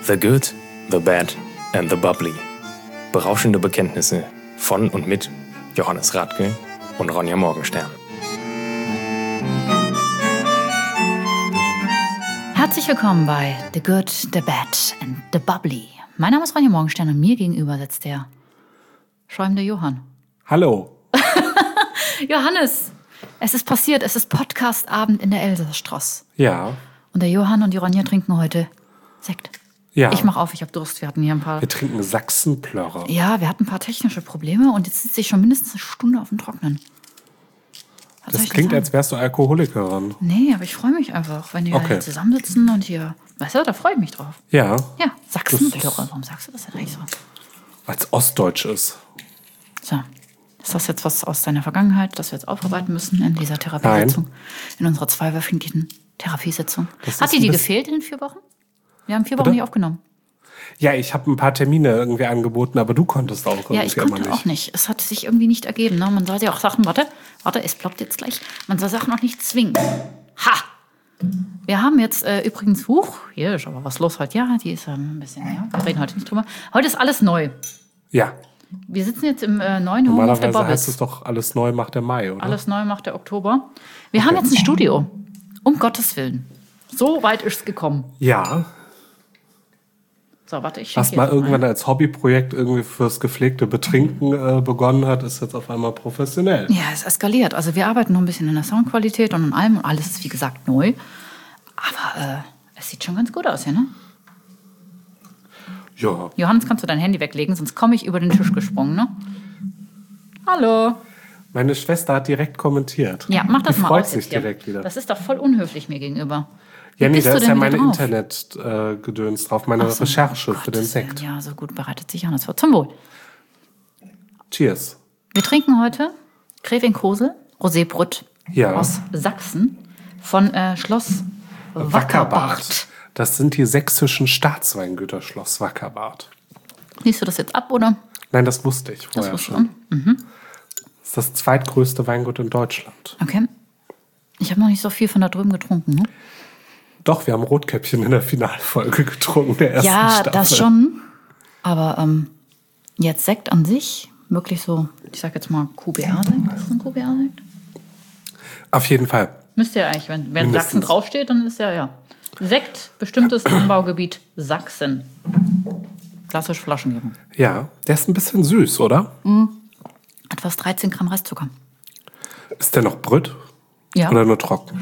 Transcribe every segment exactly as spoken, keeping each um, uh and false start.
The Good, The Bad and The Bubbly. Berauschende Bekenntnisse von und mit Johannes Radke und Ronja Morgenstern. Herzlich willkommen bei The Good, The Bad and The Bubbly. Mein Name ist Ronja Morgenstern und mir gegenüber sitzt der schäumende Johann. Hallo. Johannes, es ist passiert, es ist Podcastabend in der Elsasstross. Ja. Und der Johann und die Ronja trinken heute Sekt. Ja. Ich mach auf, ich habe Durst. Wir hatten hier ein paar... Wir trinken Sachsenplörrer. Ja, wir hatten ein paar technische Probleme und jetzt sitze ich schon mindestens eine Stunde auf dem Trocknen. Was soll Das ich klingt, sagen? als wärst du Alkoholikerin. Nee, aber ich freue mich einfach, wenn wir Okay. hier zusammensitzen und hier... Weißt du, da freue ich mich drauf. Ja. Ja, Sachsenplörrer. Das- Warum sagst du das denn eigentlich so? Als Ostdeutsch ist. So, ist das jetzt was aus deiner Vergangenheit, das wir jetzt aufarbeiten müssen in dieser Therapiesitzung? In unserer zweiwöchigen Therapiesitzung. Das Hat ist die ein dir bisschen- gefehlt in den vier Wochen? Wir haben vier Wochen Bitte? nicht aufgenommen. Ja, ich habe ein paar Termine irgendwie angeboten, aber du konntest auch irgendwie Ja, ich immer konnte nicht. auch nicht. Es hat sich irgendwie nicht ergeben. Ne? Man sollte ja auch Sachen, warte, warte, es ploppt jetzt gleich. Man soll Sachen auch nicht zwingen. Ha! Wir haben jetzt äh, übrigens, huch, hier ist aber was los heute. Ja, die ist ähm, ein bisschen, ja, wir reden heute nicht drüber. Heute ist alles neu. Ja. Wir sitzen jetzt im äh, neuen Home of the Normalerweise heißt es Bobbys. doch, alles neu macht der Mai, oder? Alles neu macht der Oktober. Wir haben jetzt ein Studio. Um Gottes Willen. So weit ist es gekommen. Ja. So, warte, ich Was schenke mal jetzt irgendwann ein. als Hobbyprojekt irgendwie fürs gepflegte Betrinken äh, begonnen hat, ist jetzt auf einmal professionell. Ja, es eskaliert. Also wir arbeiten noch ein bisschen in der Soundqualität und in allem. Und alles ist, wie gesagt, neu. Aber äh, es sieht schon ganz gut aus hier, ne? Ja. Johannes, kannst du dein Handy weglegen, sonst komme ich über den Tisch gesprungen, ne? Hallo. Meine Schwester hat direkt kommentiert. Ja, mach das Die mal freut aus sich jetzt hier. direkt wieder. Das ist doch voll unhöflich mir gegenüber. Wie Ja, nee, bist da du ist denn ja wieder meine drauf? Internet-Gedöns drauf, meine Ach so, Recherche Gottes für den Willen. Sekt. Ja, so gut bereitet sich Johannes vor. Zum Wohl. Cheers. Wir trinken heute Gräfin Kosel, Rosébrüt Ja. aus Sachsen von äh, Schloss Wackerbart. Das sind die sächsischen Staatsweingüter Schloss Wackerbart. Liest du das jetzt ab, oder? Nein, das wusste ich Das vorher wusste schon. ich. Mhm. Das ist das zweitgrößte Weingut in Deutschland. Okay. Ich habe noch nicht so viel von da drüben getrunken, ne? Doch, wir haben Rotkäppchen in der Finalfolge getrunken, der ersten Ja, Staffel. das schon. Aber ähm, jetzt Sekt an sich, wirklich so, ich sag jetzt mal Q B A-Sekt. Ist das ein Q B A-Sekt? Auf jeden Fall. Müsste ja eigentlich, wenn, wenn Mindestens. Sachsen draufsteht, dann ist ja, ja. Sekt, bestimmtes Anbaugebiet Sachsen. Klassisch Flaschengärung. Ja, der ist ein bisschen süß, oder? Hat fast dreizehn Gramm Restzucker. Ist der noch Brütt? Ja. Oder nur trocken?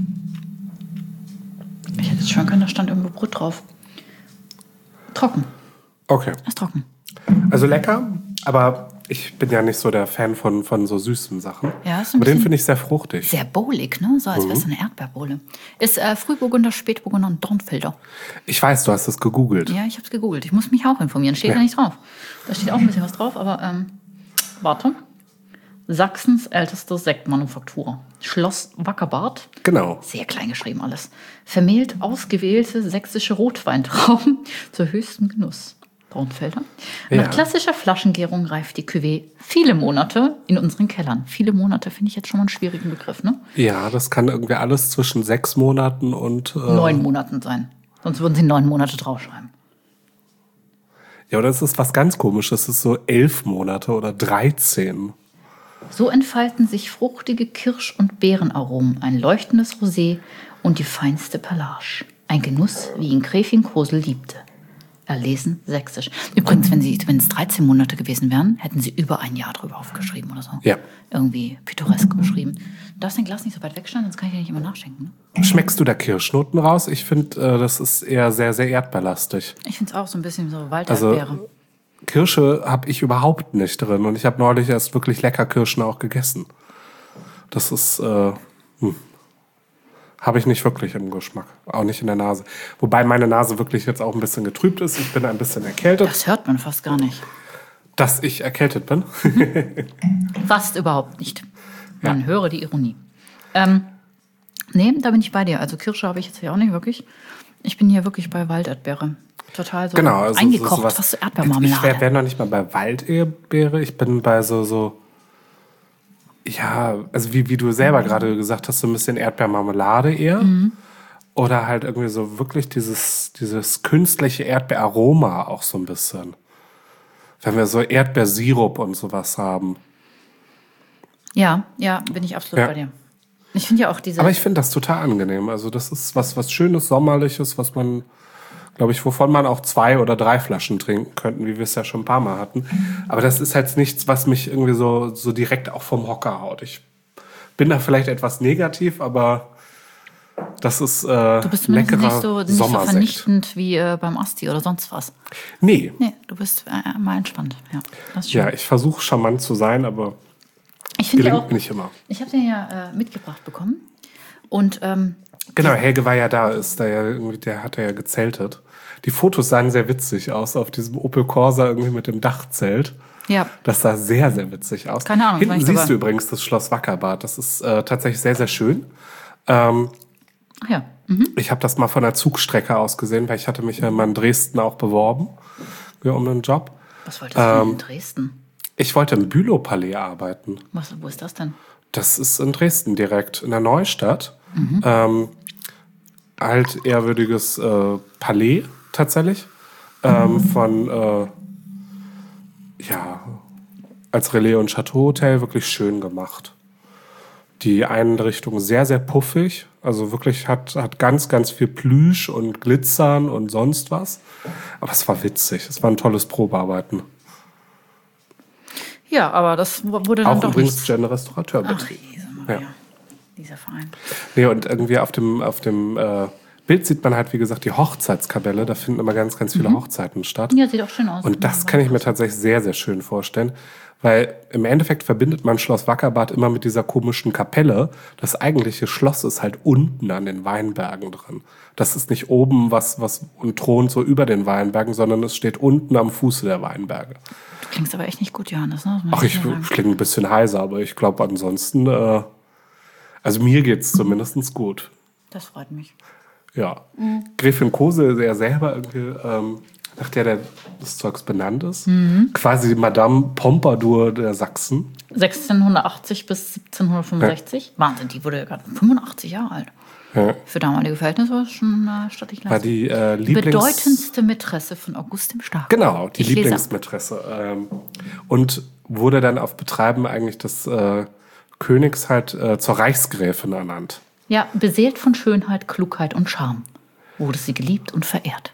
Ich hätte jetzt schwören können, da stand irgendwo Brot drauf. Trocken. Okay. Ist trocken. Also lecker, aber ich bin ja nicht so der Fan von, von so süßen Sachen. Ja, ist ein aber den bisschen- finde ich sehr fruchtig. Sehr bowlig, ne? So als wäre es eine Erdbeerbohle. Ist äh, Frühburgunder, Spätburgunder und Dornfelder. Ich weiß, du hast es gegoogelt. Ja, ich habe es gegoogelt. Ich muss mich auch informieren. Steht Ja. da nicht drauf. Da steht auch ein bisschen was drauf, aber ähm, warte. Sachsens älteste Sektmanufaktur. Schloss Wackerbart. Genau. Sehr klein geschrieben alles. Vermehlt ausgewählte sächsische Rotweintrauben zur höchsten Genuss. Braunfelder. Ja. Nach klassischer Flaschengärung reift die Cuvée viele Monate in unseren Kellern. Viele Monate finde ich jetzt schon mal einen schwierigen Begriff, ne? Ja, das kann irgendwie alles zwischen sechs Monaten und... Äh, Neun Monaten sein. Sonst würden sie neun Monate draufschreiben. Ja, oder es ist was ganz Komisches. Es ist so elf Monate oder dreizehn. So entfalten sich fruchtige Kirsch- und Beerenaromen, ein leuchtendes Rosé und die feinste Perlage. Ein Genuss, wie ihn Gräfin Kosel liebte. Erlesen sächsisch. Übrigens, wenn, sie, wenn es dreizehn Monate gewesen wären, hätten sie über ein Jahr drüber aufgeschrieben oder so. Ja. Irgendwie pittoresk beschrieben. Du darfst dein Glas nicht so weit wegstellen, sonst kann ich ja nicht immer nachschenken. Ne? Schmeckst du da Kirschnoten raus? Ich finde, äh, das ist eher sehr, sehr erdbeerlastig. Ich finde es auch so ein bisschen so Also Walderdbeere. Kirsche habe ich überhaupt nicht drin. Und ich habe neulich erst wirklich lecker Kirschen auch gegessen. Das ist... Äh, hm. Habe ich nicht wirklich im Geschmack. Auch nicht in der Nase. Wobei meine Nase wirklich jetzt auch ein bisschen getrübt ist. Ich bin ein bisschen erkältet. Das hört man fast gar nicht. Dass ich erkältet bin. Fast überhaupt nicht. Man höre die Ironie. Ähm, nee, da bin ich bei dir. Also Kirsche habe ich jetzt hier auch nicht wirklich. Ich bin hier wirklich bei Walderdbeere. Total so Genau. Also eingekocht, sowas- fast so Ich Erdbeermarmelade. wäre wär noch nicht mal bei Waldbeere. Ich bin bei so, so ja, also wie, wie du selber gerade gesagt hast, so ein bisschen Erdbeermarmelade eher. Oder halt irgendwie so wirklich dieses, dieses künstliche Erdbeeraroma auch so ein bisschen. Wenn wir so Erdbeersirup und sowas haben. Ja, ja, bin ich absolut Ja. bei dir. Ich finde ja auch diese... Aber ich finde das total angenehm. Also das ist was, was Schönes, Sommerliches, was man, glaube ich, wovon man auch zwei oder drei Flaschen trinken könnten, wie wir es ja schon ein paar Mal hatten. Aber das ist halt nichts, was mich irgendwie so, so direkt auch vom Hocker haut. Ich bin da vielleicht etwas negativ, aber das ist äh, du bist zumindest leckerer nicht so, nicht so Sommersekt. vernichtend wie äh, beim Asti oder sonst was. Nee. Nee, du bist äh, mal entspannt. Ja, das ist schön. Ja, ich versuche charmant zu sein, aber ich finde ja gelingt auch, nicht immer. ich habe den ja äh, mitgebracht bekommen. Und ähm, Genau, Helge war ja da, ist da ja irgendwie, der hat ja gezeltet. Die Fotos sahen sehr witzig aus auf diesem Opel Corsa irgendwie mit dem Dachzelt. ja, Das sah sehr, sehr witzig aus. Keine Ahnung, war Hinten ich siehst dabei. du übrigens das Schloss Wackerbad. Das ist äh, tatsächlich sehr, sehr schön. Ähm, ach ja. Mhm. ich habe das mal von der Zugstrecke aus gesehen, weil ich hatte mich ja mal in Dresden auch beworben ja, um einen Job. Was wolltest du denn in Dresden? Ich wollte im Bülow-Palais arbeiten. Was, wo ist das denn? Das ist in Dresden direkt, in der Neustadt. Ähm, altehrwürdiges äh, Palais tatsächlich. Ähm, von, äh, ja, als Relais- und Chateau-Hotel wirklich schön gemacht. Die Einrichtung sehr, sehr puffig. Also wirklich hat, hat ganz, ganz viel Plüsch und Glitzern und sonst was. Aber es war witzig. Es war ein tolles Probearbeiten. Ja, aber das wurde dann Auch doch übrigens nichts. Gen Restaurateur. Ach, diese Maria. Ja. Dieser Verein. Nee, und irgendwie auf dem, auf dem äh, Bild sieht man halt, wie gesagt, die Hochzeitskapelle. Da finden immer ganz, ganz viele Hochzeiten statt. Ja, sieht auch schön aus. Und das kann ich mir tatsächlich sehr, sehr schön vorstellen. Weil im Endeffekt verbindet man Schloss Wackerbad immer mit dieser komischen Kapelle. Das eigentliche Schloss ist halt unten an den Weinbergen drin. Das ist nicht oben was, was und thront so über den Weinbergen, sondern es steht unten am Fuße der Weinberge. Du klingst aber echt nicht gut, Johannes. Ne? Das muss Ach, ich dir sagen. klinge ein bisschen heiser, aber ich glaube ansonsten, äh, also mir geht's zumindest gut. Das freut mich. Ja. Gräfin Kose, der selber irgendwie, ähm, nach der der des Zeugs benannt ist, quasi Madame Pompadour der Sachsen. sechzehnhundertachtzig bis siebzehnhundertfünfundsechzig. Wahnsinn, die wurde ja gerade fünfundachtzig Jahre alt. Ja. Für damalige Verhältnisse war es schon äh, stattlich War leistung. die äh, Die Lieblings... bedeutendste Mätresse von August dem Starken. Genau, die Ich lese ab. Lieblingsmätresse. Ähm, und wurde dann auf Betreiben eigentlich des äh, Königs halt äh, zur Reichsgräfin ernannt. Ja, beseelt von Schönheit, Klugheit und Charme wurde sie geliebt und verehrt.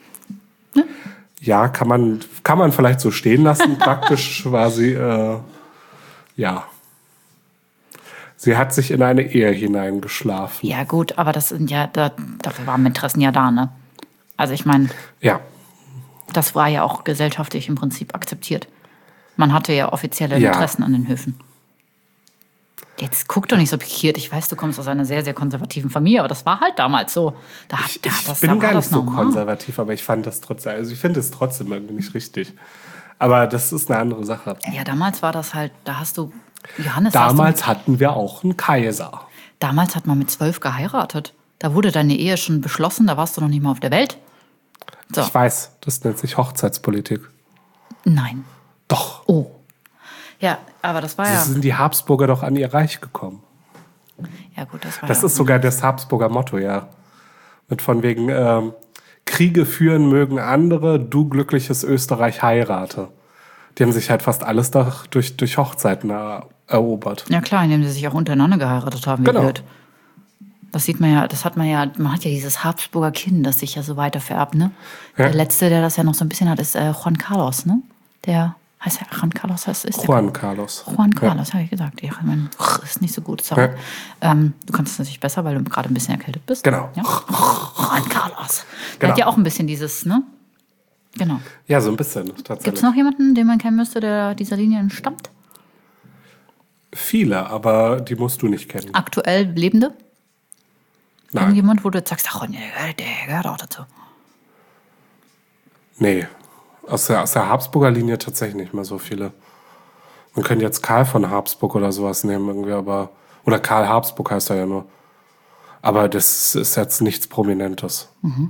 Ja, kann man, kann man vielleicht so stehen lassen. Praktisch war sie, äh, ja. Sie hat sich in eine Ehe hineingeschlafen. Ja gut, aber das sind ja, da, dafür waren Mätressen ja da, ne? Also ich meine, Ja, das war ja auch gesellschaftlich im Prinzip akzeptiert. Man hatte ja offizielle Ja. Mätressen an den Höfen. Jetzt guck doch nicht so pikiert. Ich weiß, du kommst aus einer sehr, sehr konservativen Familie, aber das war halt damals so. Da, ich, da, ich das, bin da war gar das nicht so normal. konservativ, aber ich fand das trotzdem, also ich finde es trotzdem irgendwie nicht richtig. Aber das ist eine andere Sache. Ja, damals war das halt, da hast du, Johannes, Damals hast hatten wir auch einen Kaiser. du, damals hat man mit zwölf geheiratet. Da wurde deine Ehe schon beschlossen, da warst du noch nicht mal auf der Welt. So, Ich weiß, das nennt sich Hochzeitspolitik. nein. Doch. Oh. Ja, aber das war So ja, sind die Habsburger doch an ihr Reich gekommen. ja gut, das war Das ja. ist sogar das Habsburger Motto, ja. Mit von wegen ähm, Kriege führen mögen andere, du glückliches Österreich heirate. Die haben sich halt fast alles da durch, durch Hochzeiten er, erobert. Ja klar, indem sie sich auch untereinander geheiratet haben, wie Genau. blöd. Das sieht man ja, das hat man ja, man hat ja dieses Habsburger Kind, das sich ja so weiter vererbt, ne? Ja. Der letzte, der das ja noch so ein bisschen hat, ist äh, Juan Carlos, ne? Der heißt ja Juan Carlos, heißt ist der Juan Carlos. Juan Carlos, habe ich gesagt. Ja, ich mein, ist nicht so gut, sorry. Ja. Ähm, du kannst es natürlich besser, weil du gerade ein bisschen erkältet bist. Genau. Ja? Juan Carlos. Der Genau. hat ja auch ein bisschen dieses, ne? Genau. Ja, so ein bisschen tatsächlich. Gibt es noch jemanden, den man kennen müsste, der dieser Linie entstammt? Viele, aber die musst du nicht kennen. Aktuell Lebende? Nein. Irgendjemand, wo du jetzt sagst, ach, der, der gehört auch dazu. Nee. Aus der, aus der Habsburger Linie tatsächlich nicht mehr so viele. Man könnte jetzt Karl von Habsburg oder sowas nehmen, irgendwie, aber. Oder Karl Habsburg heißt er ja nur. Aber das ist jetzt nichts Prominentes.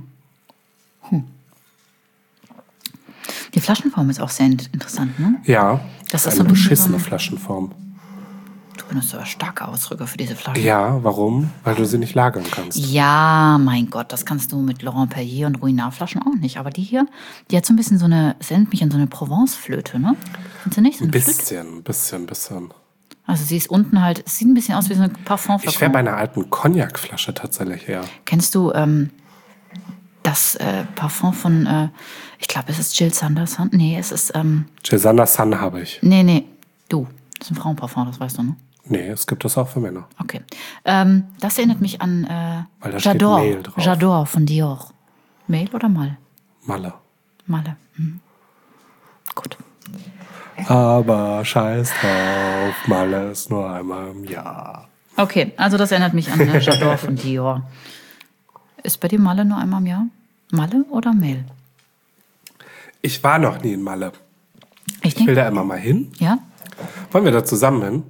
Die Flaschenform ist auch sehr in- interessant, ne? Ja, Das das ist ist eine so ein bisschen beschissene so ein- Flaschenform. Du benutzt aber starke Ausdrücke für diese Flasche. Ja, warum? Weil du sie nicht lagern kannst. Ja, mein Gott, das kannst du mit Laurent Perrier und Ruinart-Flaschen auch nicht. Aber die hier, die hat so ein bisschen so eine, es erinnert mich an so eine Provence-Flöte, ne? Findest du nicht? So Ein eine Flöte? bisschen, ein bisschen, ein bisschen. Also sie ist unten halt, es sieht ein bisschen aus wie so eine Parfumflasche. Ich wäre bei einer alten Cognac-Flasche tatsächlich eher. Kennst du ähm, das äh, Parfum von, äh, ich glaube, es ist Jill Sanderson? Nee, es ist, ähm, Jill Sanderson habe ich. nee, nee, du. Das ist ein Frauenparfum, das weißt du, ne? Nee, es gibt das auch für Männer. Okay. Ähm, das erinnert mich an äh, Weil da steht J'adore. Mail drauf. J'adore von Dior. Mail oder Mal? Malle. Malle. Mhm. Gut. Aber scheiß drauf, Malle ist nur einmal im Jahr. Okay, also das erinnert mich an äh, J'adore von Dior. Ist bei dir Malle nur einmal im Jahr? Malle oder Mail? Ich war noch nie in Malle. Ich Ich will denke, da immer mal hin. ja? Wollen wir da zusammen hin?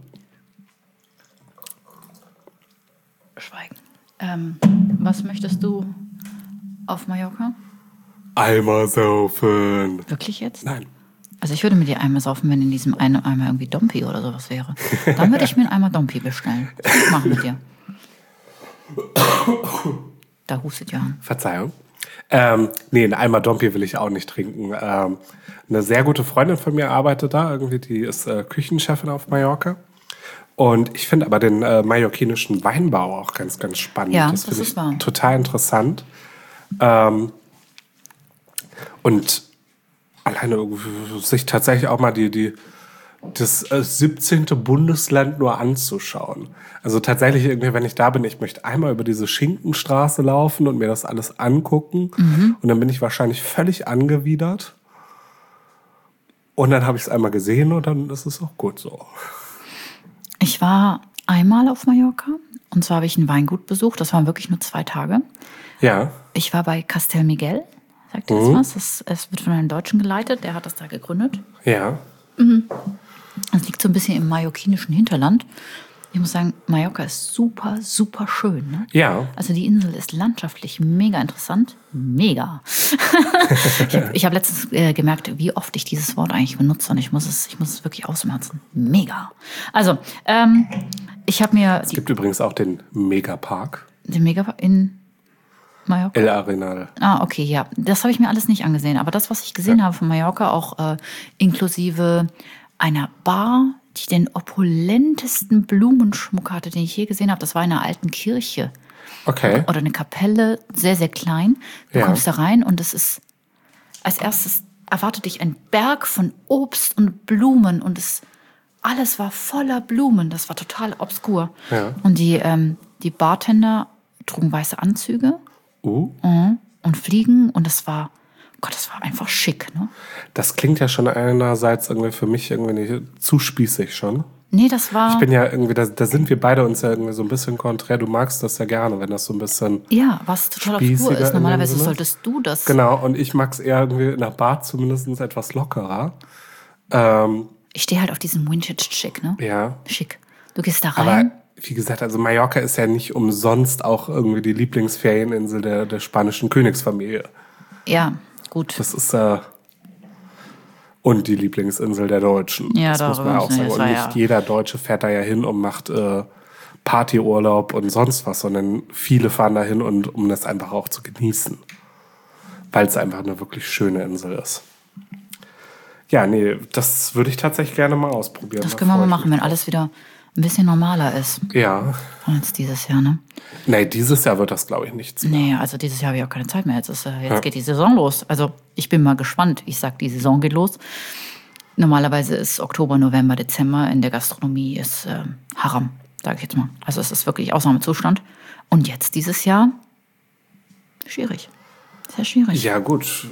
Schweigen. Ähm, was möchtest du auf Mallorca? Eimer saufen. Wirklich jetzt? Nein. Also ich würde mit dir einmal saufen, wenn in diesem einen Eimer irgendwie Dompi oder sowas wäre. Dann würde ich mir einen Eimer Dompi bestellen. Das würde ich machen mit dir. Da hustet Johann. Verzeihung. Ähm, nee, einen Eimer Dompi will ich auch nicht trinken. Ähm, eine sehr gute Freundin von mir arbeitet da. Irgendwie, die ist äh, Küchenchefin auf Mallorca. Und ich finde aber den äh, mallorquinischen Weinbau auch ganz, ganz spannend. Ja, das das finde ist ich wahr. total interessant. Ähm, und alleine irgendwie sich tatsächlich auch mal die, die, das äh, siebzehnte Bundesland nur anzuschauen. Also tatsächlich irgendwie, wenn ich da bin, ich möchte einmal über diese Schinkenstraße laufen und mir das alles angucken. Mhm. Und dann bin ich wahrscheinlich völlig angewidert. Und dann habe ich es einmal gesehen und dann ist es auch gut so. Ich war einmal auf Mallorca und zwar habe ich ein Weingut besucht. Das waren wirklich nur zwei Tage. Ja. Ich war bei Castel Miguel. Sagt ihr das Mhm. was? Das, es wird von einem Deutschen geleitet. Der hat das da gegründet. Ja. Es liegt so ein bisschen im mallorquinischen Hinterland. Ich muss sagen, Mallorca ist super, super schön. Ne? Ja. Also die Insel ist landschaftlich mega interessant. Mega. ich habe ich hab letztens äh, gemerkt, wie oft ich dieses Wort eigentlich benutze und ich muss es, ich muss es wirklich ausmerzen. Mega. Also, ähm, ich habe mir Es gibt übrigens auch den Megapark. den Mega in Mallorca. El Arenal. Ah, okay, ja. Das habe ich mir alles nicht angesehen. Aber das, was ich gesehen habe von Mallorca, auch äh, inklusive einer Bar, die den opulentesten Blumenschmuck hatte, den ich je gesehen habe. Das war in einer alten Kirche. Okay. Oder eine Kapelle, sehr, sehr klein. Du Ja. kommst da rein und es ist, als erstes erwartet dich ein Berg von Obst und Blumen und es, alles war voller Blumen. Das war total obskur. Ja. Und die, ähm, die Bartender trugen weiße Anzüge Uh, mhm. und Fliegen und das war, Gott, das war einfach schick, ne? das klingt ja schon einerseits irgendwie für mich irgendwie nicht zu spießig schon. Nee, das war, Ich bin ja irgendwie, da, da sind wir beide uns ja irgendwie so ein bisschen konträr. Du magst das ja gerne, wenn das so ein bisschen... ja, was total obskur spießiger in ist. dem Normalerweise Sinne. solltest du das. Genau, und ich mag es eher irgendwie in der Bar zumindest etwas lockerer. Ähm, Ich stehe halt auf diesen Vintage-Schick, ne? ja, Schick. Du gehst da aber rein. wie gesagt, also Mallorca ist ja nicht umsonst auch irgendwie die Lieblingsferieninsel der, der spanischen Königsfamilie. Ja, gut. Das ist äh, und die Lieblingsinsel der Deutschen. Ja, das muss man darüber auch müssen wir- sagen. das Und war nicht ja- jeder Deutsche fährt da ja hin und macht äh, Partyurlaub und sonst was, sondern viele fahren da hin, und, um das einfach auch zu genießen. Weil es einfach eine wirklich schöne Insel ist. Ja, nee, das würde ich tatsächlich gerne mal ausprobieren. Das Da können wir mal freue ich machen, mich wenn alles wieder ein bisschen normaler ist drauf. Ja, als dieses Jahr, ne? nee, dieses Jahr wird das, glaube ich, nichts. Nee, also dieses Jahr habe ich auch keine Zeit mehr. Jetzt, ist, äh, jetzt Ja. geht die Saison los. Also ich bin mal gespannt. Ich sag, die Saison geht los. Normalerweise ist Oktober, November, Dezember in der Gastronomie ist äh, Haram, sage ich jetzt mal. Also es ist wirklich Ausnahmezustand. Und jetzt dieses Jahr schwierig. Sehr schwierig. Ja, gut.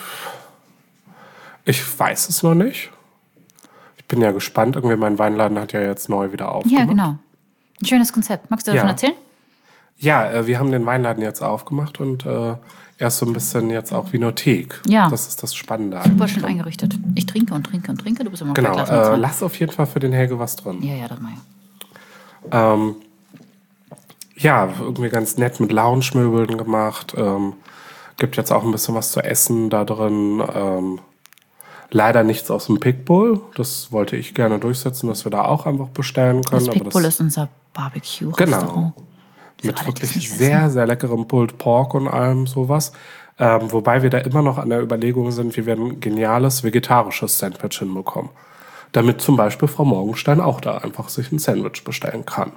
Ich weiß es noch nicht. Ich bin ja gespannt. Irgendwie mein Weinladen hat ja jetzt neu wieder aufgemacht. Ja, genau. Ein schönes Konzept. Magst du davon Ja. erzählen? Ja, äh, wir haben den Weinladen jetzt aufgemacht und äh, er ist so ein bisschen jetzt auch Vinothek. Ja. Das ist das Spannende. Super eigentlich. schön eingerichtet. Ich trinke und trinke und trinke. Du bist immer Genau, Glas äh, lass auf jeden Fall für den Helge was drin. Ja, ja, das mal ja. Ähm, ja, irgendwie ganz nett mit Lounge-Möbeln gemacht. Ähm, gibt jetzt auch ein bisschen was zu essen da drin. Ähm, Leider nichts aus dem Pitbull. Das wollte ich gerne durchsetzen, dass wir da auch einfach bestellen können. Das aber Pitbull das, ist unser Barbecue-Restaurant. genau. Für Mit alle, die wirklich es nicht sehr, wissen. sehr leckerem Pulled Pork und allem sowas. Ähm, wobei wir da immer noch an der Überlegung sind, wie wir ein geniales vegetarisches Sandwich hinbekommen. Damit zum Beispiel Frau Morgenstein auch da einfach sich ein Sandwich bestellen kann.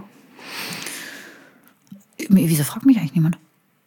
Wieso fragt mich eigentlich niemand?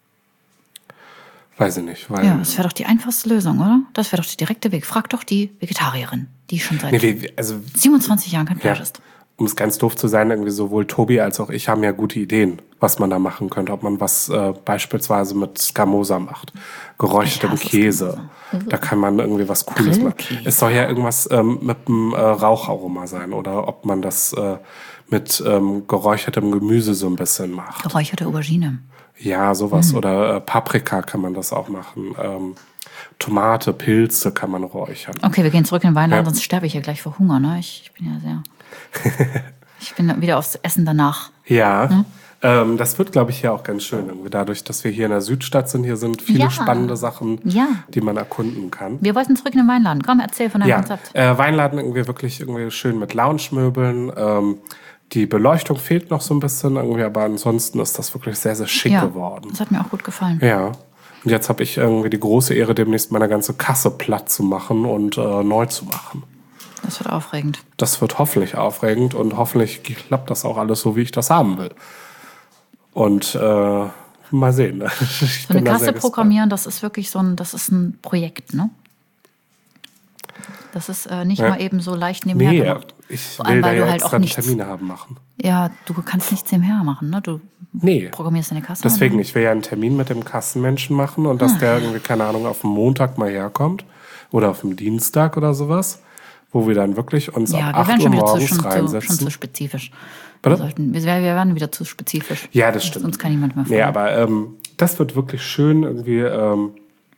Weiß ich nicht. Weil Ja, das wäre doch die einfachste Lösung, oder? Das wäre doch der direkte Weg. Frag doch die Vegetarierin, die schon seit nee, wir, also, siebenundzwanzig Jahren kein Fleisch ja, isst. um es ganz doof zu sein, irgendwie sowohl Tobi als auch ich haben ja gute Ideen, was man da machen könnte. Ob man was äh, beispielsweise mit Scamosa macht. Geräuchertem Ich hasse Käse. Scamosa. Da kann man irgendwie was Cooles machen. Grillkäse. Es soll ja irgendwas ähm, mit einem äh, Raucharoma sein. Oder ob man das äh, mit ähm, geräuchertem Gemüse so ein bisschen macht. Geräucherte Aubergine. Ja, sowas. Oder äh, Paprika kann man das auch machen. Ähm, Tomate, Pilze kann man räuchern. Okay, wir gehen zurück in den Weinladen, Ja. sonst sterbe ich ja gleich vor Hunger. Ne? Ich, ich bin ja sehr... ich bin wieder aufs Essen danach. Ja, ähm, das wird, glaube ich, hier auch ganz schön. Irgendwie dadurch, dass wir hier in der Südstadt sind, hier sind viele Ja. spannende Sachen, Ja. die man erkunden kann. Wir wollten zurück in den Weinladen. Komm, erzähl von deinem Ja, Konzept. äh, Weinladen irgendwie wirklich irgendwie schön mit Lounge-Möbeln. Ähm, die Beleuchtung fehlt noch so ein bisschen irgendwie, aber ansonsten ist das wirklich sehr, sehr schick Ja, geworden. das hat mir auch gut gefallen. Ja. Und jetzt habe ich irgendwie die große Ehre, demnächst meine ganze Kasse platt zu machen und äh, neu zu machen. Das wird aufregend. Das wird hoffentlich aufregend und hoffentlich klappt das auch alles so, wie ich das haben will. Und äh, mal sehen. Ich So eine bin da Kasse sehr gespannt. programmieren, das ist wirklich so ein, das ist ein Projekt, ne? Das ist äh, nicht Ja. mal eben so leicht nebenher Nee, gemacht. ich Vor will allem, da weil ja du halt extra auch nichts. Termine haben machen. Ja, du kannst nichts nebenher machen, ne? Du Nee. programmierst deine Kasse. Deswegen, und ich will ja einen Termin mit dem Kassenmenschen machen und Ah. dass der irgendwie, keine Ahnung, auf dem Montag mal herkommt oder auf dem Dienstag oder sowas, wo wir dann wirklich uns dann- Ja, ab wir acht werden Uhr schon wieder zu, morgens schon, zu, schon reinsetzen. zu spezifisch. Bitte? Wir, sollten, wir, wir werden wieder zu spezifisch. Ja, das stimmt. Sonst kann niemand mehr Nee, folgen. aber ähm, das wird wirklich schön irgendwie. Ähm,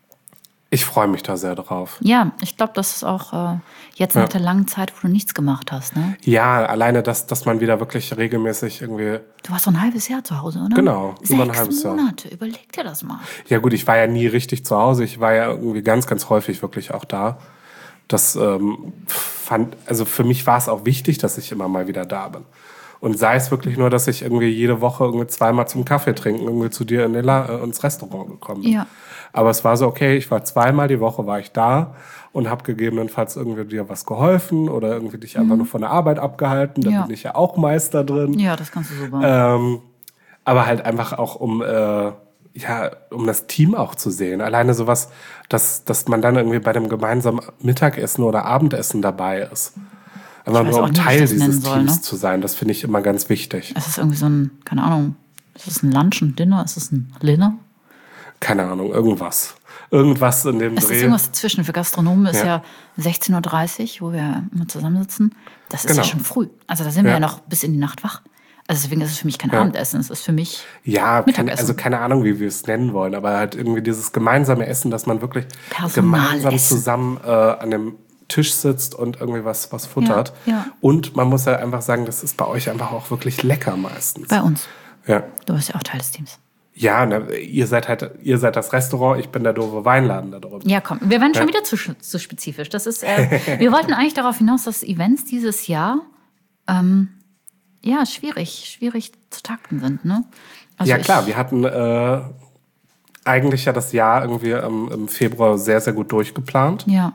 ich freue mich da sehr drauf. Ja, ich glaube, das ist auch äh, jetzt nach Ja. der langen Zeit, wo du nichts gemacht hast, ne? Ja, alleine, dass, dass man wieder wirklich regelmäßig irgendwie. Du warst so ein halbes Jahr zu Hause, oder? Genau, Sechs über ein halbes Jahr. Monate, überleg dir das mal. Ja gut, ich war ja nie richtig zu Hause. Ich war ja irgendwie ganz, ganz häufig wirklich auch da. Das ähm, fand, also für mich war es auch wichtig, dass ich immer mal wieder da bin. Und sei es wirklich nur, dass ich irgendwie jede Woche irgendwie zweimal zum Kaffee trinken irgendwie zu dir in den La äh, ins Restaurant gekommen bin. Ja. Aber es war so, okay, ich war zweimal die Woche war ich da und habe gegebenenfalls irgendwie dir was geholfen oder irgendwie dich einfach nur von der Arbeit abgehalten. Da Ja. bin ich ja auch Meister drin. Ja, das kannst du super. Ähm, aber halt einfach auch um, äh, ja, um das Team auch zu sehen. Alleine sowas, dass, dass man dann irgendwie bei dem gemeinsamen Mittagessen oder Abendessen dabei ist. Einfach Ich weiß nur auch um nicht, wie ich Teil das dieses nennen soll, Teams ne? zu sein. Das finde ich immer ganz wichtig. Es ist irgendwie so ein, keine Ahnung, ist es ein Lunch, ein Dinner, ist es ein Dinner? Keine Ahnung, irgendwas. Irgendwas in dem Es ist Dreh. irgendwas dazwischen. Für Gastronomen ist Ja. ja, sechzehn Uhr dreißig, wo wir immer zusammensitzen. Das ist Genau. ja schon früh. Also da sind wir Ja. ja noch bis in die Nacht wach. Also deswegen ist es für mich kein Ja. Abendessen. Es ist für mich Ja, keine, Mittagessen. also keine Ahnung, wie wir es nennen wollen, aber halt irgendwie dieses gemeinsame Essen, dass man wirklich Personalessen. gemeinsam zusammen äh, an dem Tisch sitzt und irgendwie was, was futtert. Ja, ja. Und man muss ja einfach sagen, das ist bei euch einfach auch wirklich lecker meistens. bei uns. Ja. Du bist ja auch Teil des Teams. Ja, ne, ihr seid halt, ihr seid das Restaurant, ich bin der doofe Weinladen da drüben. Ja, komm, wir werden schon Ja. wieder zu, zu spezifisch. Das ist, äh, wir wollten eigentlich darauf hinaus, dass Events dieses Jahr ähm, ja schwierig, schwierig zu takten sind. Ne? Also Ja klar, ich, wir hatten äh, eigentlich ja das Jahr irgendwie ähm, im Februar sehr, sehr gut durchgeplant. Ja,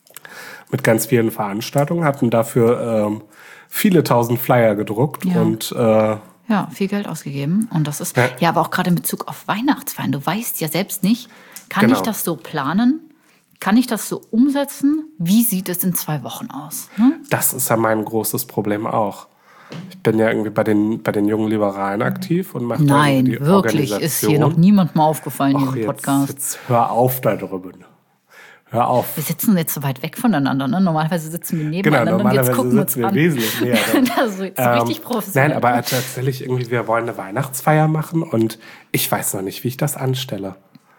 Mit ganz vielen Veranstaltungen, hatten dafür ähm, viele tausend Flyer gedruckt Ja. und äh, ja, viel Geld ausgegeben. Und das ist, Ja. ja, aber auch gerade in Bezug auf Weihnachtsfeiern. Du weißt ja selbst nicht, kann Genau. ich das so planen? Kann ich das so umsetzen? Wie sieht es in zwei Wochen aus? Ne? das ist ja mein großes Problem auch. Ich bin ja irgendwie bei den, bei den jungen Liberalen aktiv und mache da Nein, irgendwie die wirklich, ist hier noch Organisation. niemandem aufgefallen in Ach, diesem jetzt, Podcast. jetzt hör auf da drüben. Hör auf. Wir sitzen jetzt so weit weg voneinander. Ne? Normalerweise sitzen wir Genau, nebeneinander und normalerweise jetzt gucken wir uns sitzen wir an. wesentlich näher dran. Das ist so, so Ähm, richtig professionell. Nein, aber tatsächlich irgendwie, wir wollen eine Weihnachtsfeier machen und ich weiß noch nicht, wie ich das anstelle.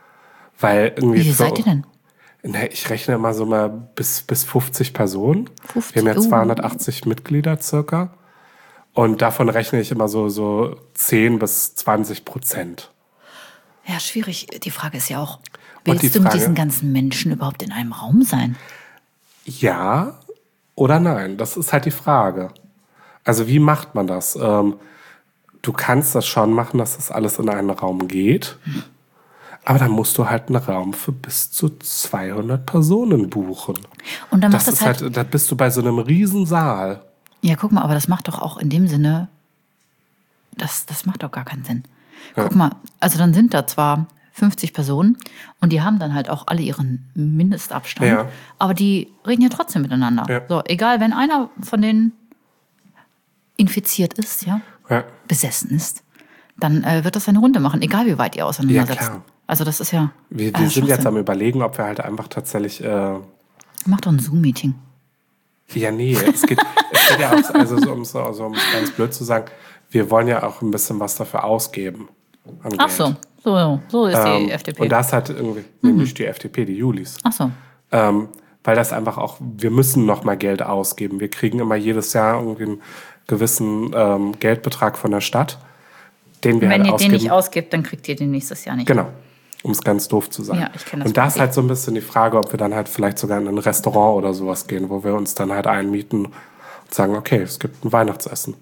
Weil irgendwie Wie viel so, seid ihr denn? Ne, ich rechne immer so mal bis, bis fünfzig Personen. fünfzig, Wir haben ja oh. zweihundertachtzig Mitglieder circa. Und davon rechne ich immer so, so zehn bis zwanzig Prozent. Ja, schwierig. Die Frage ist ja auch, Und die willst du mit Frage- diesen ganzen Menschen überhaupt in einem Raum sein? Ja oder nein? Das ist halt die Frage. Also wie macht man das? Ähm, du kannst das schon machen, dass das alles in einen Raum geht. Aber dann musst du halt einen Raum für bis zu zweihundert Personen buchen. Und dann Das macht das ist halt, halt, da bist du bei so einem Riesensaal. ja, guck mal, aber das macht doch auch in dem Sinne, das, das macht doch gar keinen Sinn. Guck Ja. mal, also dann sind da zwar fünfzig Personen und die haben dann halt auch alle ihren Mindestabstand, Ja. aber die reden ja trotzdem miteinander. Ja. So, egal, wenn einer von denen infiziert ist, ja, Ja, besessen ist, dann äh, wird das eine Runde machen, egal wie weit ihr auseinander Ja, setzt. klar. Also das ist ja. wir, äh, wir sind jetzt Schwachsinn. am Überlegen, ob wir halt einfach tatsächlich... Äh, Mach doch ein Zoom-Meeting. ja, nee, es geht, es geht ja auch, also so, um so, so, um es ganz blöd zu sagen, wir wollen ja auch ein bisschen was dafür ausgeben. An Ach Geld. so, so, so ist Ähm, die F D P. Und das hat irgendwie, nämlich die F D P, die Julis. Ach so. Ähm, weil das einfach auch, wir müssen noch mal Geld ausgeben. Wir kriegen immer jedes Jahr irgendwie einen gewissen ähm, Geldbetrag von der Stadt, den wir Wenn halt ihr ausgeben. den nicht ausgibt, dann kriegt ihr den nächstes Jahr nicht. Genau, um es ganz doof zu sagen. Ja, ich kenn das und da ist Prinzip. halt so ein bisschen die Frage, ob wir dann halt vielleicht sogar in ein Restaurant oder sowas gehen, wo wir uns dann halt einmieten und sagen, okay, es gibt ein Weihnachtsessen.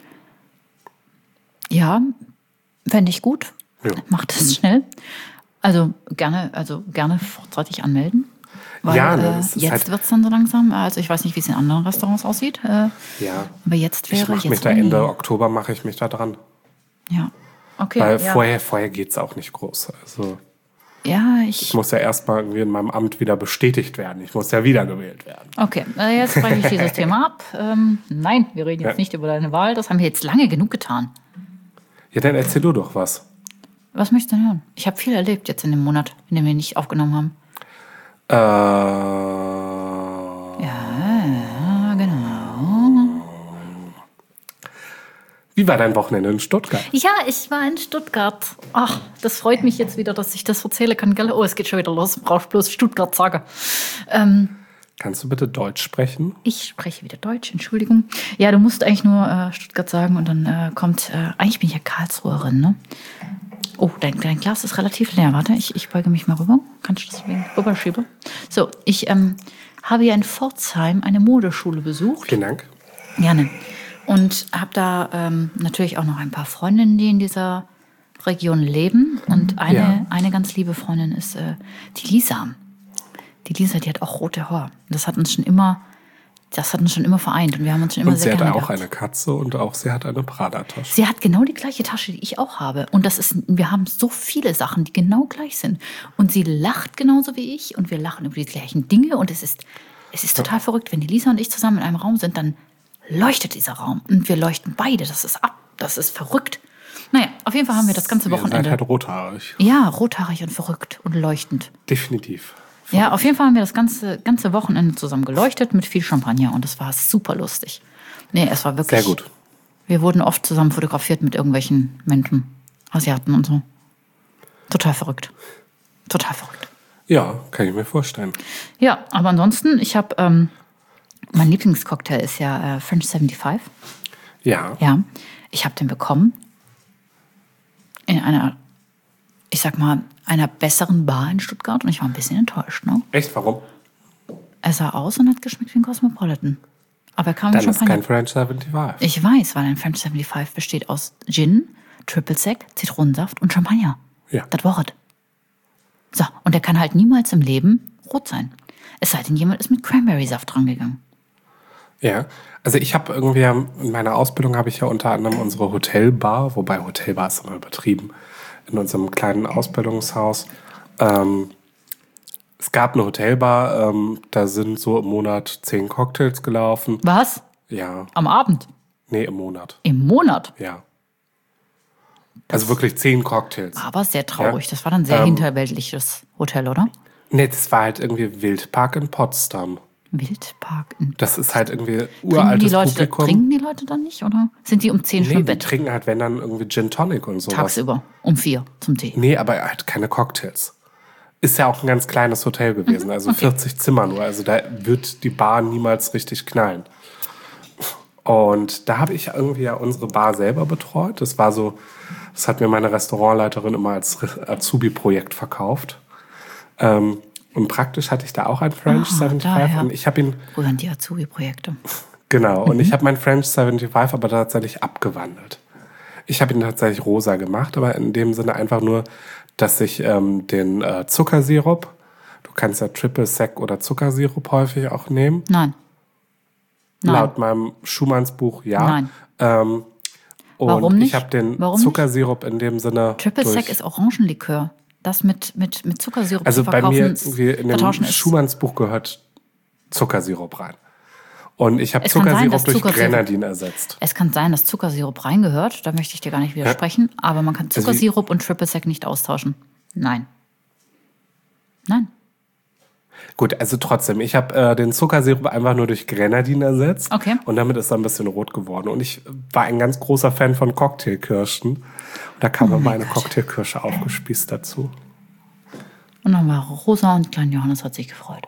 Ja, fände ich gut. Ja. Macht es schnell. Also gerne, also gerne vorzeitig anmelden. Weil Ja, ne, äh, das ist jetzt halt- wird es dann so langsam. Also ich weiß nicht, wie es in anderen Restaurants aussieht. Äh, Ja, aber jetzt ich wäre mache mich jetzt da Ende Uni. Oktober mache ich mich da dran. Ja. Okay. Weil ja. vorher, vorher geht's auch nicht groß. Also ja, ich ich. muss ja erstmal irgendwie in meinem Amt wieder bestätigt werden. Ich muss ja wiedergewählt werden. Okay, äh, jetzt breche ich dieses Thema ab. Ähm, nein, wir reden jetzt Ja. nicht über deine Wahl. Das haben wir jetzt lange genug getan. Ja, dann erzähl du doch was. Was möchtest du denn hören? Ich habe viel erlebt jetzt in dem Monat, in dem wir nicht aufgenommen haben. Äh, Ja, genau. Wie war dein Wochenende in Stuttgart? Ja, ich war in Stuttgart. Ach, das freut mich jetzt wieder, dass ich das erzählen kann. Gell? Oh, es geht schon wieder los. Brauchst bloß Stuttgart sagen. Ähm, Kannst du bitte Deutsch sprechen? ich spreche wieder Deutsch, Entschuldigung. Ja, du musst eigentlich nur äh, Stuttgart sagen und dann äh, kommt, äh, eigentlich bin ich ja Karlsruherin, ne? Oh, dein, dein Glas ist relativ leer. Warte, ich, ich beuge mich mal rüber. Kannst du das wegen rüberschieben? So, ich ähm, habe ja in Pforzheim eine Modeschule besucht. Vielen Dank. Gerne. Und habe da ähm, natürlich auch noch ein paar Freundinnen, die in dieser Region leben. Und eine, Ja. eine ganz liebe Freundin ist äh, die Lisa. Die Lisa, die hat auch rote Haare. Das hat uns schon immer, das hat uns schon immer vereint. Und wir haben uns schon immer Und sie sehr hat gerne auch gehabt. eine Katze und auch sie hat eine Prada-Tasche. Sie hat genau die gleiche Tasche, die ich auch habe. Und das ist, wir haben so viele Sachen, die genau gleich sind. Und sie lacht genauso wie ich und wir lachen über die gleichen Dinge. Und es ist, es ist total verrückt. Wenn die Lisa und ich zusammen in einem Raum sind, dann leuchtet dieser Raum. Und wir leuchten beide. Das ist ab. Das ist verrückt. Naja, auf jeden Fall haben wir das ganze Ihr seid Wochenende. halt rothaarig. Ja, rothaarig und verrückt und leuchtend. Definitiv. Ja, auf jeden Fall haben wir das ganze, ganze Wochenende zusammen geleuchtet mit viel Champagner. Und es war super lustig. Nee, es war wirklich. Sehr gut. Wir wurden oft zusammen fotografiert mit irgendwelchen Menschen, Asiaten und so. Total verrückt. Total verrückt. Ja, kann ich mir vorstellen. Ja, aber ansonsten, ich habe, ähm, mein Lieblingscocktail ist ja äh, French fünfundsiebzig. Ja. Ja, ich habe den bekommen in einer, ich sag mal, einer besseren Bar in Stuttgart und ich war ein bisschen enttäuscht. Ne? Echt, warum? Er sah aus und hat geschmeckt wie ein Cosmopolitan. Aber er kam mit Dann ist Champagner. kein French fünfundsiebzig. Ich weiß, weil ein French fünfundsiebzig besteht aus Gin, Triple Sec, Zitronensaft und Champagner. Ja. Das war es. So, und der kann halt niemals im Leben rot sein. Es sei denn, jemand ist mit Cranberry-Saft rangegangen. Ja, also ich habe irgendwie, in meiner Ausbildung habe ich ja unter anderem unsere Hotelbar, wobei Hotelbar ist immer übertrieben, in unserem kleinen Ausbildungshaus. Ähm, es gab eine Hotelbar, ähm, da sind so im Monat zehn Cocktails gelaufen. Was? Ja, Am Abend? nee, im Monat, Im Monat? ja. Also wirklich zehn Cocktails. Aber sehr traurig. Ja. Das war dann sehr Ähm, hinterweltliches Hotel, oder? Nee, das war halt irgendwie Wildpark in Potsdam. Wildpark. In Das ist halt irgendwie trinken, die uraltes Leute, Publikum. trinken die Leute dann nicht, oder? Sind die um zehn schon Nee, im die Bett? trinken halt, wenn dann irgendwie Gin Tonic und sowas. Tagsüber. Um vier zum Tee. Nee, aber halt keine Cocktails. Ist ja auch ein ganz kleines Hotel gewesen, also okay. vierzig Zimmer nur. Also da wird die Bar niemals richtig knallen. Und da habe ich irgendwie ja unsere Bar selber betreut. Das war so, das hat mir meine Restaurantleiterin immer als Azubi-Projekt verkauft. Ähm, Und praktisch hatte ich da auch ein French Ah, fünfundsiebzig daher. und ich habe ihn, Rühren die Azubi-Projekte. genau, und ich habe meinen French fünfundsiebzig aber tatsächlich abgewandelt. Ich habe ihn tatsächlich rosa gemacht, aber in dem Sinne einfach nur, dass ich ähm, den äh, Zuckersirup, du kannst ja Triple Sec oder Zuckersirup häufig auch nehmen. Nein. Nein. Laut meinem Schumanns-Buch ja. Nein. Ähm, und Warum nicht? ich habe den Warum nicht? Zuckersirup in dem Sinne. Triple durch, Sec ist Orangenlikör. Das mit, mit, mit Zuckersirup Also zu bei verkaufen, mir irgendwie in dem vertauschen ist. Schumanns-Buch gehört Zuckersirup rein. Und ich habe Es kann sein, Zuckersirup dass durch Zuckersirup- Grenadin ersetzt. Es kann sein, dass Zuckersirup reingehört, da möchte ich dir gar nicht widersprechen, aber man kann Also Zuckersirup und Triple Sec nicht austauschen. Nein. Nein. Gut, also trotzdem, ich habe äh, den Zuckersirup einfach nur durch Grenadin ersetzt. Okay. Und damit ist er ein bisschen rot geworden. Und ich war ein ganz großer Fan von Cocktailkirschen. Und da kam Oh immer mein eine Gott. Cocktailkirsche aufgespießt dazu. Und dann war Rosa und Klein Johannes hat sich gefreut.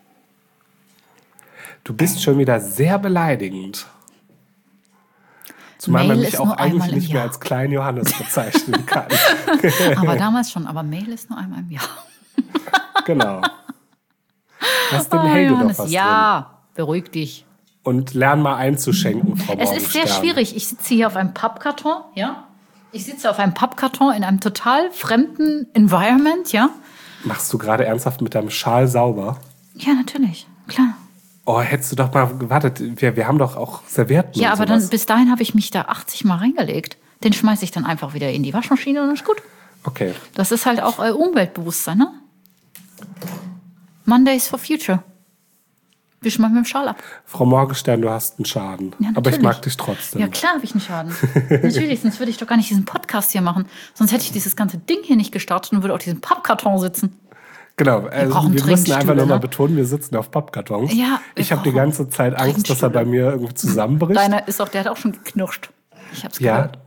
Du bist schon wieder sehr beleidigend. Zumal man Mail mich ist auch nur einmal eigentlich im nicht mehr Jahr. als Klein Johannes bezeichnen kann. Aber damals schon, aber Mail ist nur einmal im Jahr. Genau. Lass dem Oh, Helge doch Johannes, was drin. ja, beruhig dich. Und lern mal einzuschenken, Frau Es ist sehr Morgenstern. schwierig. Ich sitze hier auf einem Pappkarton, ja. Ich sitze auf einem Pappkarton in einem total fremden Environment, ja. Machst du gerade ernsthaft mit deinem Schal sauber? Ja, natürlich, klar. Oh, hättest du doch mal gewartet. Wir, wir haben doch auch Servietten Ja, und aber dann sowas. bis dahin habe ich mich da achtzig Mal reingelegt. Den schmeiße ich dann einfach wieder in die Waschmaschine und dann ist gut. Okay. Das ist halt auch äh, Umweltbewusstsein, ne? Mondays for Future. Wisch mal mit dem Schal ab. Frau Morgenstern, du hast einen Schaden. Ja, aber ich natürlich. mag dich trotzdem. Ja, klar habe ich einen Schaden. Natürlich, sonst würde ich doch gar nicht diesen Podcast hier machen. Sonst hätte ich dieses ganze Ding hier nicht gestartet und würde auf diesem Pappkarton sitzen. Genau, also brauchen wir müssen einfach Trinkstühle, nur mal ne? betonen, wir sitzen auf Pappkartons. Ja, wir ich habe die brauchen ganze Zeit Angst, dass er bei mir irgendwie zusammenbricht. Deiner ist auch, der hat auch schon geknirscht. Ich hab's Ja. gehört.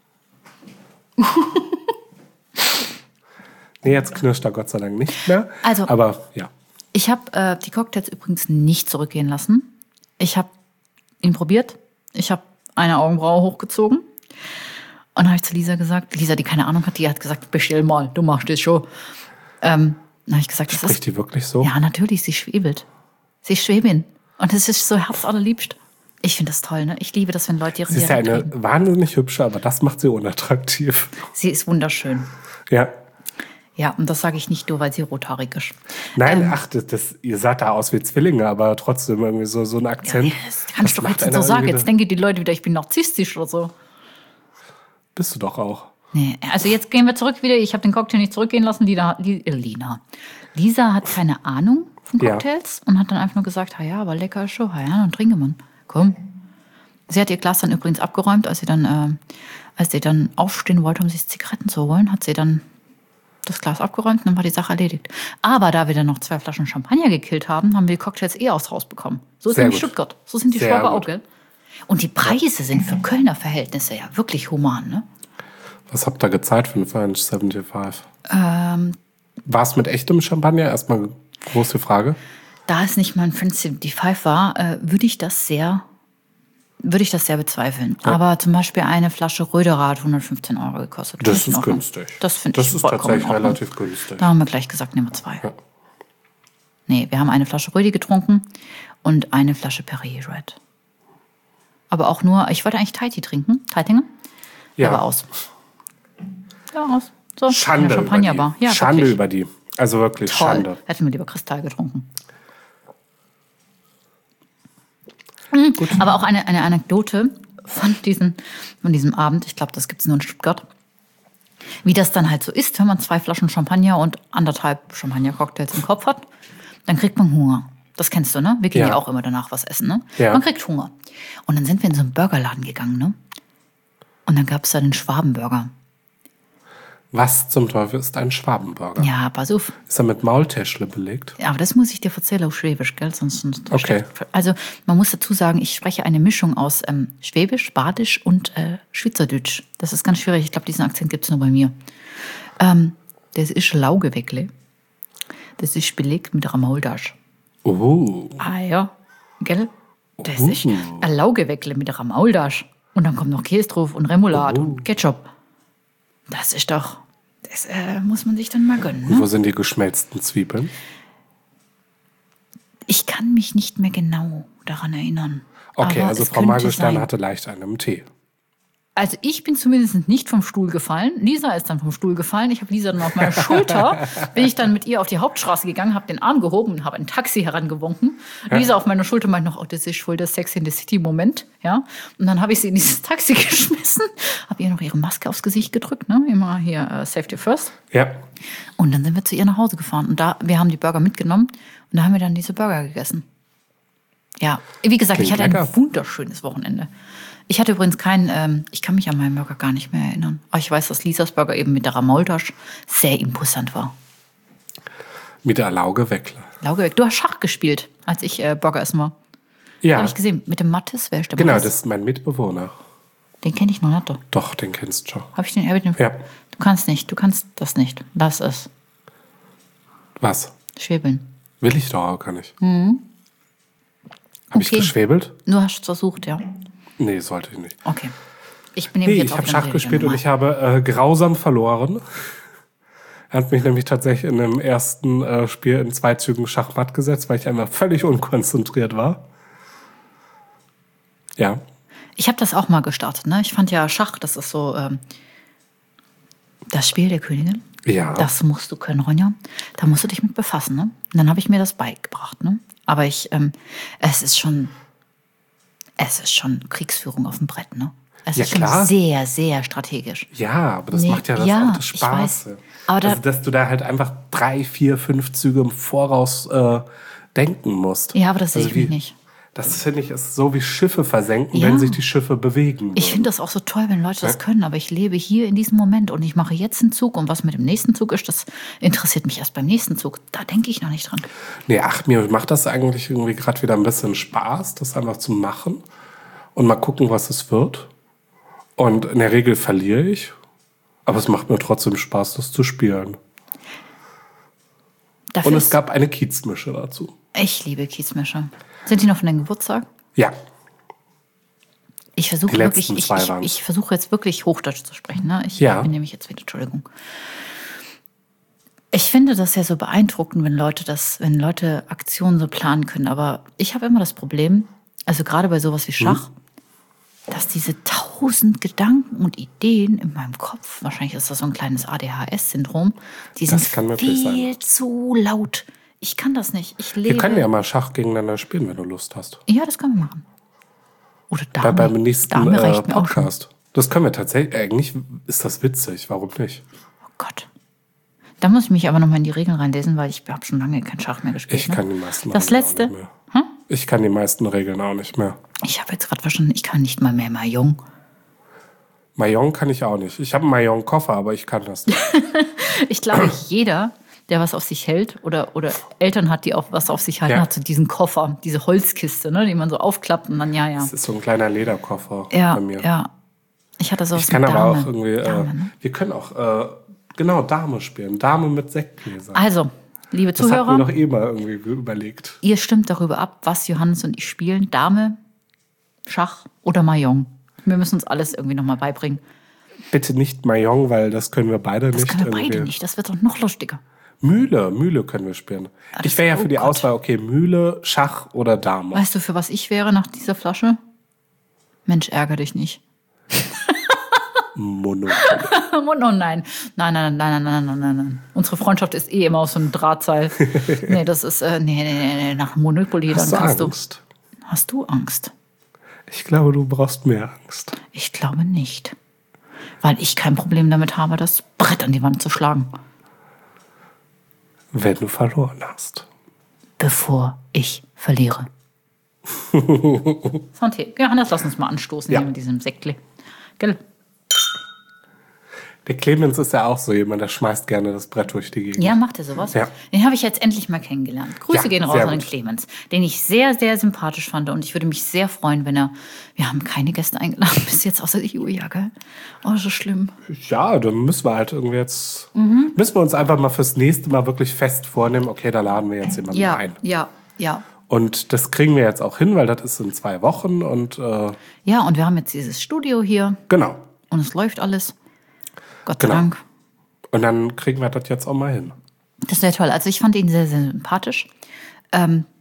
Nee, jetzt knirscht er Gott sei Dank nicht mehr. Also- aber ja. Ich habe äh, die Cocktails übrigens nicht zurückgehen lassen. Ich habe ihn probiert. Ich habe eine Augenbraue hochgezogen. Und dann habe ich zu Lisa gesagt, Lisa, die keine Ahnung hat, die hat gesagt, bestell mal, du machst das schon. Ähm, dann habe ich gesagt, das Spricht ist... die wirklich so? Ja, natürlich, sie schwebelt. Sie ist Schwäbin. Und es ist so herzallerliebst. Ich finde das toll, ne? Ich liebe das, wenn Leute ihren Sie ist ja Dialekt eine reden. wahnsinnig hübsche, aber das macht sie unattraktiv. Sie ist wunderschön. Ja. Ja, und das sage ich nicht nur, weil sie rothaarig ist. Nein, Ähm. ach, das, das, ihr seht da aus wie Zwillinge, aber trotzdem irgendwie so, so ein Akzent. Ja, das kannst du doch macht jetzt nicht so einer sagen. irgendwie- Jetzt denken die Leute wieder, ich bin narzisstisch oder so. Bist du doch auch. Nee, also jetzt gehen wir zurück wieder. Ich habe den Cocktail nicht zurückgehen lassen. Lina, Li, äh, Lina. Lisa hat keine Ahnung von Ja. Cocktails und hat dann einfach nur gesagt, ja, aber lecker ist schon. Ja, dann trinke man. Komm. Sie hat ihr Glas dann übrigens abgeräumt, als sie dann, äh, als sie dann aufstehen wollte, um sich Zigaretten zu holen, hat sie dann das Glas abgeräumt und dann war die Sache erledigt. Aber da wir dann noch zwei Flaschen Champagner gekillt haben, haben wir die Cocktails eh aufs Haus bekommen. So ist Sehr nämlich gut. Stuttgart. So sind die Sehr Schwaber gut. auch, gell? Und die Preise sind für Kölner Verhältnisse ja wirklich human, ne? Was habt ihr gezahlt für einen French fünfundsiebzig? Ähm, War es mit echtem Champagner? Erstmal große Frage. Da es nicht mein French fünfundsiebzig war, äh, würde ich das sehr, würde ich das sehr bezweifeln. Ja. Aber zum Beispiel eine Flasche Röderer hat hundertfünfzehn Euro gekostet. Das Finde ich in ist Ordnung. günstig. Das finde Das ich ist vollkommen tatsächlich in Ordnung. relativ günstig. Da haben wir gleich gesagt, nehmen wir zwei. Ja. Nee, wir haben eine Flasche Rödi getrunken und eine Flasche Perrier Red. Aber auch nur, ich wollte eigentlich Tahiti trinken, Taitinger, Ja. aber aus. Ja, aus. So, Schande ja, Champagner über war. die. Ja, Schande wirklich. über die. Also wirklich Toll. Schande. Hätten wir lieber Kristall getrunken. Mhm. Aber auch eine, eine Anekdote von, diesen, von diesem Abend, ich glaube, das gibt es nur in Stuttgart, wie das dann halt so ist, wenn man zwei Flaschen Champagner und anderthalb Champagner-Cocktails im Kopf hat, dann kriegt man Hunger. Das kennst du, ne? Wir gehen ja, Ja. auch immer danach was essen, ne? Ja. Man kriegt Hunger. Und dann sind wir in so einen Burgerladen gegangen, ne? Und dann gab es da den Schwabenburger. Was zum Teufel ist ein Schwabenburger? Ja, pass auf. Ist er mit Maultäschle belegt? Ja, aber das muss ich dir erzählen auf Schwäbisch, gell? Sonst, sonst Okay. Also man muss dazu sagen, ich spreche eine Mischung aus ähm, Schwäbisch, Badisch und äh, Schweizerdeutsch. Das ist ganz schwierig. Ich glaube, diesen Akzent gibt es nur bei mir. Ähm, das ist Laugeweckle. Das ist belegt mit Ramauldasch. Oh. Ah ja, gell? Das Uh. ist ein Laugeweckle mit Ramauldasch. Und dann kommt noch Käse drauf und Remoulade Oh. und Ketchup. Das ist doch, das äh, muss man sich dann mal gönnen. Ne? Wo sind die geschmelzten Zwiebeln? Ich kann mich nicht mehr genau daran erinnern. Okay, Aber also es Frau könnte Magelstern sein. hatte leicht einen im Tee. Also ich bin zumindest nicht vom Stuhl gefallen. Lisa ist dann vom Stuhl gefallen. Ich habe Lisa dann auf meiner Schulter, bin ich dann mit ihr auf die Hauptstraße gegangen, habe den Arm gehoben und habe ein Taxi herangewunken. Ja. Lisa auf meiner Schulter meinte noch, oh, das ist voll der Sex in the City Moment. Ja? Und dann habe ich sie in dieses Taxi geschmissen, habe ihr noch ihre Maske aufs Gesicht gedrückt, ne? Immer hier uh, Safety First. Ja. Und dann sind wir zu ihr nach Hause gefahren. Und da, wir haben die Burger mitgenommen und da haben wir dann diese Burger gegessen. Ja, wie gesagt, Klingt ich hatte lecker. ein wunderschönes Wochenende. Ich hatte übrigens keinen, ähm, ich kann mich an meinen Burger gar nicht mehr erinnern. Aber ich weiß, dass Lisas Burger eben mit der Ramoltasch sehr imposant war. Mit der Lauge Weckler. Laugebeck, du hast Schach gespielt, als ich äh, Burger essen war. Ja, Habe ich gesehen. Mit dem Mattes, wer ist der genau, Mattes? das ist mein Mitbewohner. Den kenne ich noch nicht. Doch, den kennst du schon. Habe ich den, hab ich den? Ja. Du kannst nicht, du kannst das nicht. Lass es. Was? Schwebeln. Will ich doch auch gar nicht. Mhm. Habe ich Okay. geschwebelt? Du hast es versucht, ja. Nee, sollte ich nicht. Okay. Ich bin nämlich Nee, jetzt ich auch habe wieder Schach gespielt und normal. ich habe äh, grausam verloren. Er hat mich nämlich tatsächlich in dem ersten äh, Spiel in zwei Zügen Schachmatt gesetzt, weil ich einfach völlig unkonzentriert war. Ja. Ich habe das auch mal gestartet, ne? Ich fand ja Schach, das ist so ähm, das Spiel der Königin. Ja. Das musst du können, Ronja. Da musst du dich mit befassen, ne? Und dann habe ich mir das beigebracht, ne? Aber ich, ähm, es ist schon, es ist schon Kriegsführung auf dem Brett, ne? Es Ja, ist schon klar. sehr, sehr strategisch. Ja, aber das Nee, macht ja das ja, auch das ich Spaß. weiß. Aber da- also, dass du da halt einfach drei, vier, fünf Züge im Voraus äh, denken musst. Ja, aber das sehe Also ich mich wie- nicht. Das finde ich ist so wie Schiffe versenken, Ja. wenn sich die Schiffe bewegen. Ich würden. finde das auch so toll, wenn Leute das können, aber ich lebe hier in diesem Moment und ich mache jetzt einen Zug und was mit dem nächsten Zug ist, das interessiert mich erst beim nächsten Zug. Da denke ich noch nicht dran. Nee, ach, mir macht das eigentlich irgendwie gerade wieder ein bisschen Spaß, das einfach zu machen und mal gucken, was es wird. Und in der Regel verliere ich, aber es macht mir trotzdem Spaß, das zu spielen. Dafür Und es ist- gab eine Kiezmische dazu. Ich liebe Kiezmischer. Sind die noch von deinem Geburtstag? Ja, Ich versuche Die wirklich, letzten ich, zwei ich, waren's. ich versuche jetzt wirklich Hochdeutsch zu sprechen. Ne? Ich Ja. bin nämlich jetzt wieder, Entschuldigung. Ich finde das ja so beeindruckend, wenn Leute das, wenn Leute Aktionen so planen können. Aber ich habe immer das Problem, also gerade bei sowas wie Schach, dass diese tausend Gedanken und Ideen in meinem Kopf, wahrscheinlich ist das so ein kleines A D H S-Syndrom, die Das sind kann möglich viel sein. zu laut. Ich kann das nicht. Ich lebe. wir können ja mal Schach gegeneinander spielen, wenn du Lust hast. Ja, das können wir machen. Oder Bei, Dame. beim nächsten Dame äh, reicht mir auch schon. Podcast. Das können wir tatsächlich, eigentlich ist das witzig, warum nicht? Oh Gott. Da muss ich mich aber nochmal in die Regeln reinlesen, weil ich habe schon lange kein Schach mehr gespielt. Ich ne? kann die meisten Das Regeln letzte? auch nicht mehr. Ich kann die meisten Regeln auch nicht mehr. Ich habe jetzt gerade verstanden, ich kann nicht mal mehr Mahjong. Mahjong kann ich auch nicht. Ich habe einen Mahjong-Koffer, aber ich kann das nicht. Ich glaube, jeder, der was auf sich hält oder, oder Eltern hat, die auch was auf sich halten, Ja. hat so diesen Koffer, diese Holzkiste, ne, die man so aufklappt und dann, ja, ja. Das ist so ein kleiner Lederkoffer Ja, bei mir. ja. Ich hatte sowas Ich kann mit aber Dame. auch irgendwie, äh, Dame, ne? wir können auch, äh, genau, Dame spielen. Dame mit Sektgläsern. Also, liebe Das hatten Zuhörer, wir doch eh mal irgendwie überlegt. ihr stimmt darüber ab, was Johannes und ich spielen. Dame, Schach oder Mahjong. Wir müssen uns alles irgendwie nochmal beibringen. Bitte nicht Mahjong, weil das können wir beide Das nicht. können wir beide irgendwie. nicht. Das wird doch noch lustiger. Mühle, Mühle können wir spielen. das- Ich wäre ja für oh die Gott. Auswahl, okay, Mühle, Schach oder Dame. Weißt du, für was ich wäre nach dieser Flasche? Mensch, ärgere dich nicht. Monopoly. Oh nein. Nein, nein, nein, nein, nein, nein, nein, nein. Unsere Freundschaft ist eh immer aus so einem Drahtseil. Nee, das ist, äh, nee, nee, nee, nee, nach Monopoly, dann Hast du kannst Angst? du. Hast du Angst? Ich glaube, du brauchst mehr Angst. Ich glaube nicht. Weil ich kein Problem damit habe, das Brett an die Wand zu schlagen. Wenn du verloren hast. Bevor ich verliere. Santé. Johannes, lass uns mal anstoßen Ja. hier mit diesem Sektli. Gell? Der Clemens ist ja auch so jemand, der schmeißt gerne das Brett durch die Gegend. Ja, macht er sowas? Ja. Den habe ich jetzt endlich mal kennengelernt. Grüße Ja, gehen raus sehr an den gut. Clemens, den ich sehr, sehr sympathisch fand. Und ich würde mich sehr freuen, wenn er. Wir haben keine Gäste eingeladen bis jetzt, außer die Julia, gell? Oh, so schlimm. Ja, dann müssen wir halt irgendwie jetzt, Mhm. müssen wir uns einfach mal fürs nächste Mal wirklich fest vornehmen, okay, da laden wir jetzt jemanden Ja, ein. ja, ja. Und das kriegen wir jetzt auch hin, weil das ist in zwei Wochen und äh, Ja, und wir haben jetzt dieses Studio hier genau. und es läuft alles. Gott sei Genau. Dank. Und dann kriegen wir das jetzt auch mal hin. Das wäre toll. Also ich fand ihn sehr, sehr sympathisch. Ähm,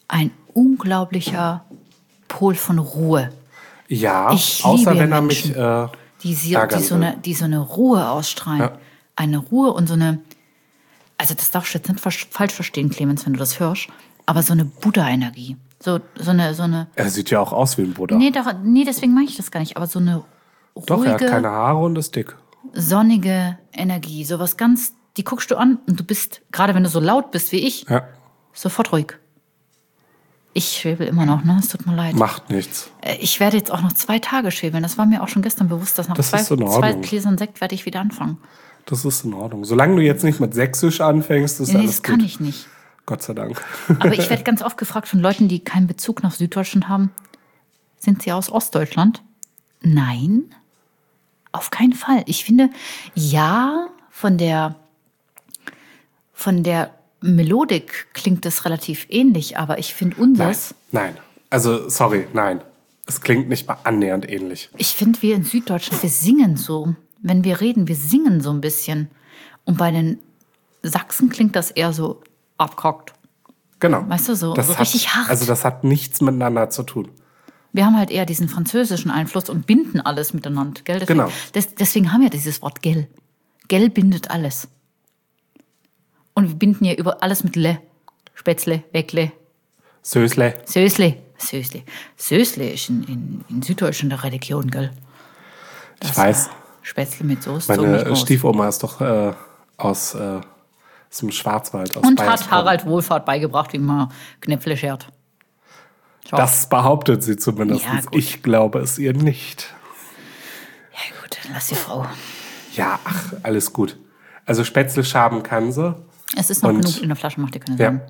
ein unglaublicher Pol von Ruhe. Ja, Ich außer liebe wenn er Menschen, mich äh, Die, sie, ärgern die, so will. eine, die so eine Ruhe ausstrahlen. Ja. Eine Ruhe und so eine, also das darfst du jetzt nicht vers- falsch verstehen, Clemens, wenn du das hörst, aber so eine Buddha-Energie. So, so eine, so eine, Er sieht ja auch aus wie ein Buddha. nee, doch, nee, deswegen meine ich das gar nicht, aber so eine Doch, er hat ruhige, keine Haare und ist dick. sonnige Energie. So was ganz, die guckst du an und du bist, gerade wenn du so laut bist wie ich, Ja, sofort ruhig. Ich schwebel immer noch, ne? Es tut mir leid. macht nichts. Äh, Ich werde jetzt auch noch zwei Tage schwebeln. Das war mir auch schon gestern bewusst, dass nach Das zwei, ist in zwei Ordnung. Gläsern Sekt werde ich wieder anfangen. Das ist in Ordnung. Solange du jetzt nicht mit Sächsisch anfängst, ist Nee, alles das kann gut. ich nicht. Gott sei Dank. Aber ich werde ganz oft gefragt von Leuten, die keinen Bezug nach Süddeutschland haben. Sind sie aus Ostdeutschland? Nein, auf keinen Fall. Ich finde, ja, von der, von der Melodik klingt es relativ ähnlich, aber ich finde Nein, unseres, nein. Also, sorry, nein. Es klingt nicht mal annähernd ähnlich. ich finde, wir in Süddeutschland, wir singen so. Wenn wir reden, wir singen so ein bisschen. Und bei den Sachsen klingt das eher so abgehockt. Genau. Weißt du, so- das so hat, richtig hart. Also, das hat nichts miteinander zu tun. Wir haben halt eher diesen französischen Einfluss und binden alles miteinander. Gell? Deswegen, Genau. des, deswegen haben wir dieses Wort gell. Gell bindet alles. Und wir binden ja über alles mit le. Spätzle, Weckle, Sösle. Sösle. Sösle. Sösle ist in, in, in Süddeutschland eine Religion, gell? Ich Das, weiß. äh, Spätzle mit Soße. zog mich Meine raus. Stiefoma ist doch äh, aus, äh, aus dem Schwarzwald. Aus Und Bayersbronn. hat Harald Wohlfahrt beigebracht, wie man Knäpfle schert. Schau. Das behauptet sie zumindest. Ja, gut. Ich glaube es ihr nicht. Ja gut, dann lass die Frau. Ja, ach, alles gut. Also Spätzle schaben kann sie. Es ist noch Und- genug in der Flasche, macht dir keine Ja. Sorgen.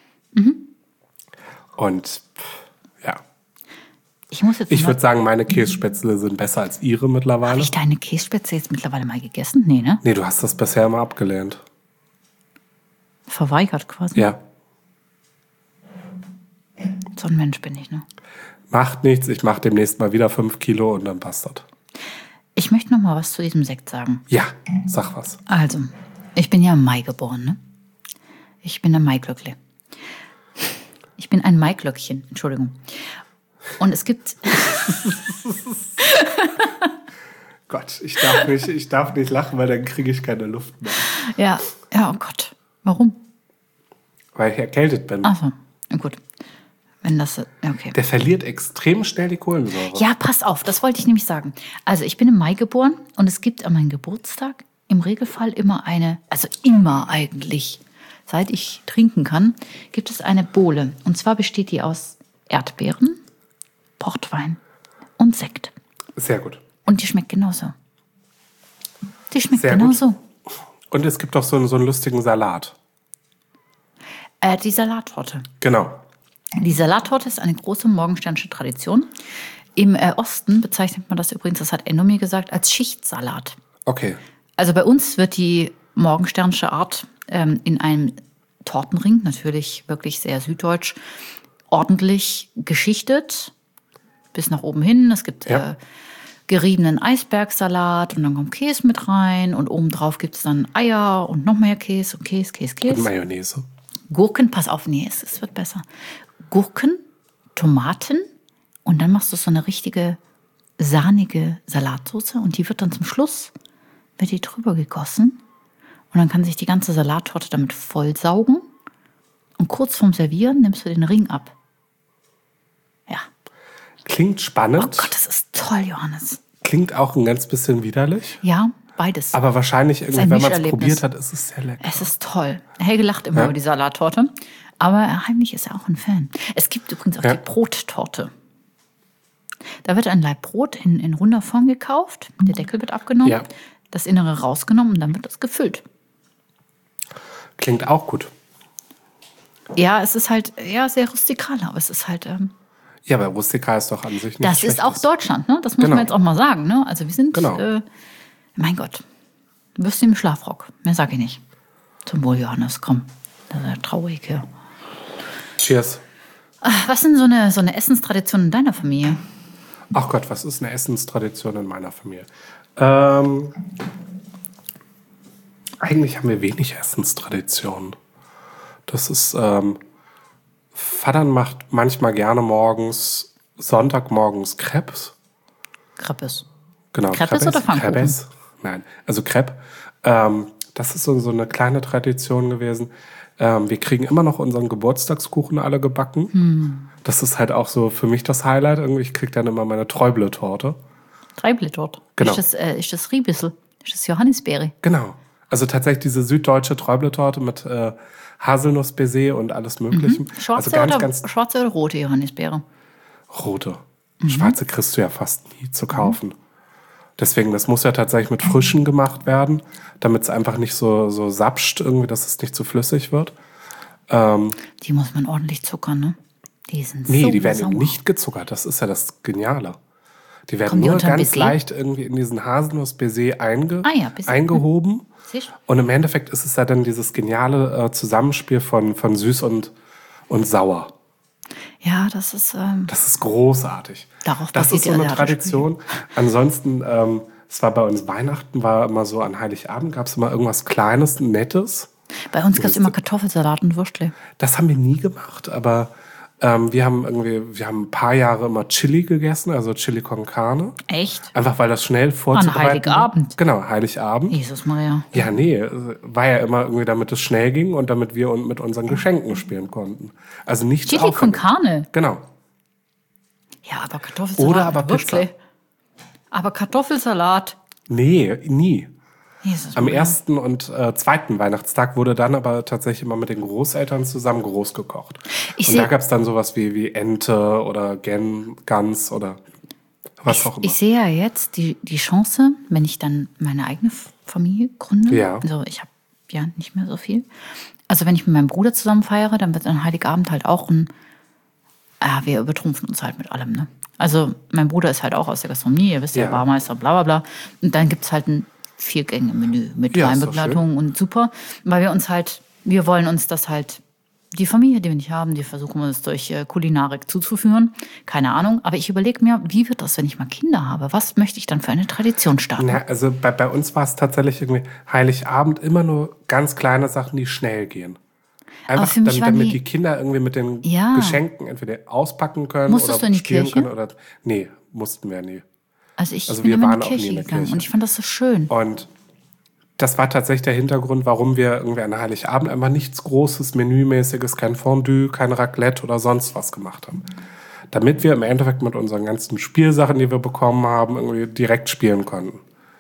Und pff, ja. Ich muss jetzt Ich mal- würde sagen, meine Kässpätzle sind besser als ihre mittlerweile. Habe ich deine Kässpätzle jetzt mittlerweile mal gegessen? Nee, ne? Nee, du hast das bisher immer abgelehnt. Verweigert quasi. Ja. So ein Mensch bin ich, ne? Macht nichts, ich mache demnächst mal wieder fünf Kilo und dann passt das. Ich möchte noch mal was zu diesem Sekt sagen. Ja, sag was. Also, ich bin ja im Mai geboren, ne? Ich bin ein Maiglöckle. Ich bin ein Maiglöckchen, Entschuldigung. Und es gibt, Gott, ich darf nicht, ich darf nicht lachen, weil dann kriege ich keine Luft mehr. ja, ja, oh Gott. Warum? Weil ich erkältet bin. Ach so, na gut. Wenn das, ja, okay. Der verliert extrem schnell die Kohlensäure. Ja, pass auf, das wollte ich nämlich sagen. Also ich bin im Mai geboren und es gibt an meinem Geburtstag im Regelfall immer eine, also immer eigentlich, seit ich trinken kann, gibt es eine Bowle. Und zwar besteht die aus Erdbeeren, Portwein und Sekt. Sehr gut. Und die schmeckt genauso. Die schmeckt Sehr gut. genauso. Und es gibt auch so einen, so einen lustigen Salat. Äh, die Salattorte. Genau. Die Salattorte ist eine große morgensternsche Tradition. Im äh, Osten bezeichnet man das übrigens, das hat Enno mir gesagt, als Schichtsalat. Okay. Also bei uns wird die morgensternsche Art ähm, in einem Tortenring, natürlich wirklich sehr süddeutsch, ordentlich geschichtet, bis nach oben hin. Es gibt Ja. äh, geriebenen Eisbergsalat und dann kommt Käse mit rein und obendrauf gibt es dann Eier und noch mehr Käse und Käse, Käse, Und Käse. Mayonnaise. Gurken, pass auf, nee, es, es wird besser. Gurken, Tomaten und dann machst du so eine richtige sahnige Salatsauce und die wird dann zum Schluss, wird die drüber gegossen und dann kann sich die ganze Salattorte damit vollsaugen und kurz vorm Servieren nimmst du den Ring ab. Ja. Klingt spannend. Oh Gott, das ist toll, Johannes. Klingt auch ein ganz bisschen widerlich. Ja, beides. Aber wahrscheinlich, irgendwie, ein wenn man es Mischerlebnis. probiert hat, ist es sehr lecker. Es ist toll. Helge lacht immer Ja. über die Salattorte, aber heimlich ist er auch ein Fan. Es gibt übrigens auch Ja. die Brottorte. Da wird ein Laib Brot in, in runder Form gekauft, der Deckel wird abgenommen, Ja. das Innere rausgenommen und dann wird das gefüllt. Klingt auch gut. Ja, es ist halt ja, sehr rustikal, aber es ist halt, ähm, Ja, aber rustikal ist doch an sich nicht das ist auch Schlechtes. Deutschland, ne? Das muss Genau. man jetzt auch mal sagen, ne? Also wir sind, Genau. äh, mein Gott, wirst du im Schlafrock, mehr sage ich nicht. Zum Wohl, Johannes, komm, das ist ja traurig hier. Cheers. Was sind so eine, so eine Essenstradition in deiner Familie? Ach Gott, was ist eine Essenstradition in meiner Familie? Ähm, eigentlich haben wir wenig Essenstraditionen. Das ist ähm, Vater macht manchmal gerne morgens, Sonntagmorgens Crepes. Crepes. Genau. Crepes oder Pfannkuchen? Crepes. Nein, also Crepe. Ähm, das ist so, so eine kleine Tradition gewesen. Ähm, wir kriegen immer noch unseren Geburtstagskuchen alle gebacken. Hm. Das ist halt auch so für mich das Highlight. Irgendwie, ich kriege dann immer meine Träuble-Torte. Träuble-Torte? Genau. Ist das, äh, ist das Riebissel? Ist das Johannisbeere? Genau. Also tatsächlich diese süddeutsche Träuble-Torte mit äh, Haselnuss-Baiser und alles Mögliche. Mhm. Schwarze, also ganz, oder, ganz schwarze oder rote Johannisbeere? rote. Mhm. Schwarze kriegst du ja fast nie zu kaufen. Mhm. Deswegen, das muss ja tatsächlich mit frischen gemacht werden, damit es einfach nicht so, so sapscht, irgendwie, dass es nicht zu flüssig wird. Ähm, die muss man ordentlich zuckern, ne? Die sind nee, so die werden sauer. eben nicht gezuckert. Das ist ja das Geniale. Die werden Kommen die nur unter ganz Baiser? leicht irgendwie in diesen Haselnuss-Baiser einge Ah ja, Baiser. eingehoben. Siehst du? Und im Endeffekt ist es ja dann dieses geniale äh, Zusammenspiel von, von süß und, und sauer. Ja, das ist... Ähm, Das ist großartig. Darauf das basiert ist so die eine asiatische Tradition. Ansonsten, ähm, es war bei uns Weihnachten, war immer so an Heiligabend, gab es immer irgendwas Kleines, Nettes. bei uns gab es immer Kartoffelsalat und Würstle. Das haben wir nie gemacht, aber ähm, wir haben irgendwie, wir haben ein paar Jahre immer Chili gegessen, also Chili con Carne. Echt? Einfach weil das schnell vorzubereiten An Heiligabend? war. Genau, Heiligabend. Jesus Maria. Ja, nee, war ja immer irgendwie, damit es schnell ging und damit wir und mit unseren Geschenken spielen konnten. Also nichts Chili con aufwendig. Carne? Genau. Ja, aber Kartoffelsalat Oder aber und Würstle. Pizza. Aber Kartoffelsalat. Nee, nie. Jesus Am Maria. ersten und äh, zweiten Weihnachtstag wurde dann aber tatsächlich immer mit den Großeltern zusammen groß gekocht. Ich und seh- da gab es dann sowas wie, wie Ente oder Gen, Gans oder was auch immer. Ich sehe ja jetzt die, die Chance, wenn ich dann meine eigene F- Familie gründe. Ja. Also ich habe ja nicht mehr so viel. Also wenn ich mit meinem Bruder zusammen feiere, dann wird an Heiligabend halt auch ein... Ja, wir übertrumpfen uns halt mit allem, ne? Also mein Bruder ist halt auch aus der Gastronomie, ihr wisst ja, Ja. Barmeister, bla bla bla. Und dann gibt es halt ein Vier-Gänge-Menü mit Ja, ist doch Weinbegleitung und super. Weil wir uns halt, wir wollen uns das halt, die Familie, die wir nicht haben, die versuchen wir uns durch äh, Kulinarik zuzuführen. Keine Ahnung. Aber ich überlege mir, wie wird das, wenn ich mal Kinder habe? Was möchte ich dann für eine Tradition starten? Na, also bei, bei uns war es tatsächlich irgendwie Heiligabend immer nur ganz kleine Sachen, die schnell gehen. Einfach für mich dann, waren damit die- die Kinder irgendwie mit den Ja. Geschenken entweder auspacken können Musstest oder du in die spielen Kirche? können. Oder, nee, mussten wir nie. Also ich Also bin wir immer in waren die auch nie Kirche in der gegangen Kirche. und ich fand das so schön. Und das war tatsächlich der Hintergrund, warum wir irgendwie an Heiligabend einfach nichts Großes, Menümäßiges, kein Fondue, kein Raclette oder sonst was gemacht haben. Damit wir im Endeffekt mit unseren ganzen Spielsachen, die wir bekommen haben, irgendwie direkt spielen konnten.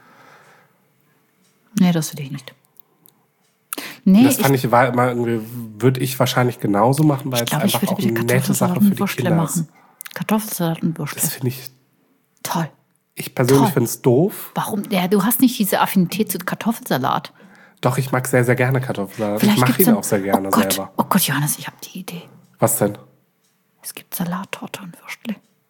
Nee, das will ich nicht. Nee, Das fand ich, ich, war immer irgendwie, würde ich wahrscheinlich genauso machen, weil ich es glaube, ich einfach würde auch wieder eine nette Sache Kartoffelsalat für und die Würstle Kinder machen. ist. Kartoffelsalat und Würstle. Das finde ich, Toll. ich persönlich Toll. finde es doof. Warum? Ja, du hast nicht diese Affinität zu Kartoffelsalat. Doch, ich mag sehr, sehr gerne Kartoffelsalat. Ich Vielleicht mache gibt's ihn dann- auch sehr gerne oh Gott, selber. Oh Gott, Johannes, ich habe die Idee. Was denn? Es gibt Salattorte und Würstle.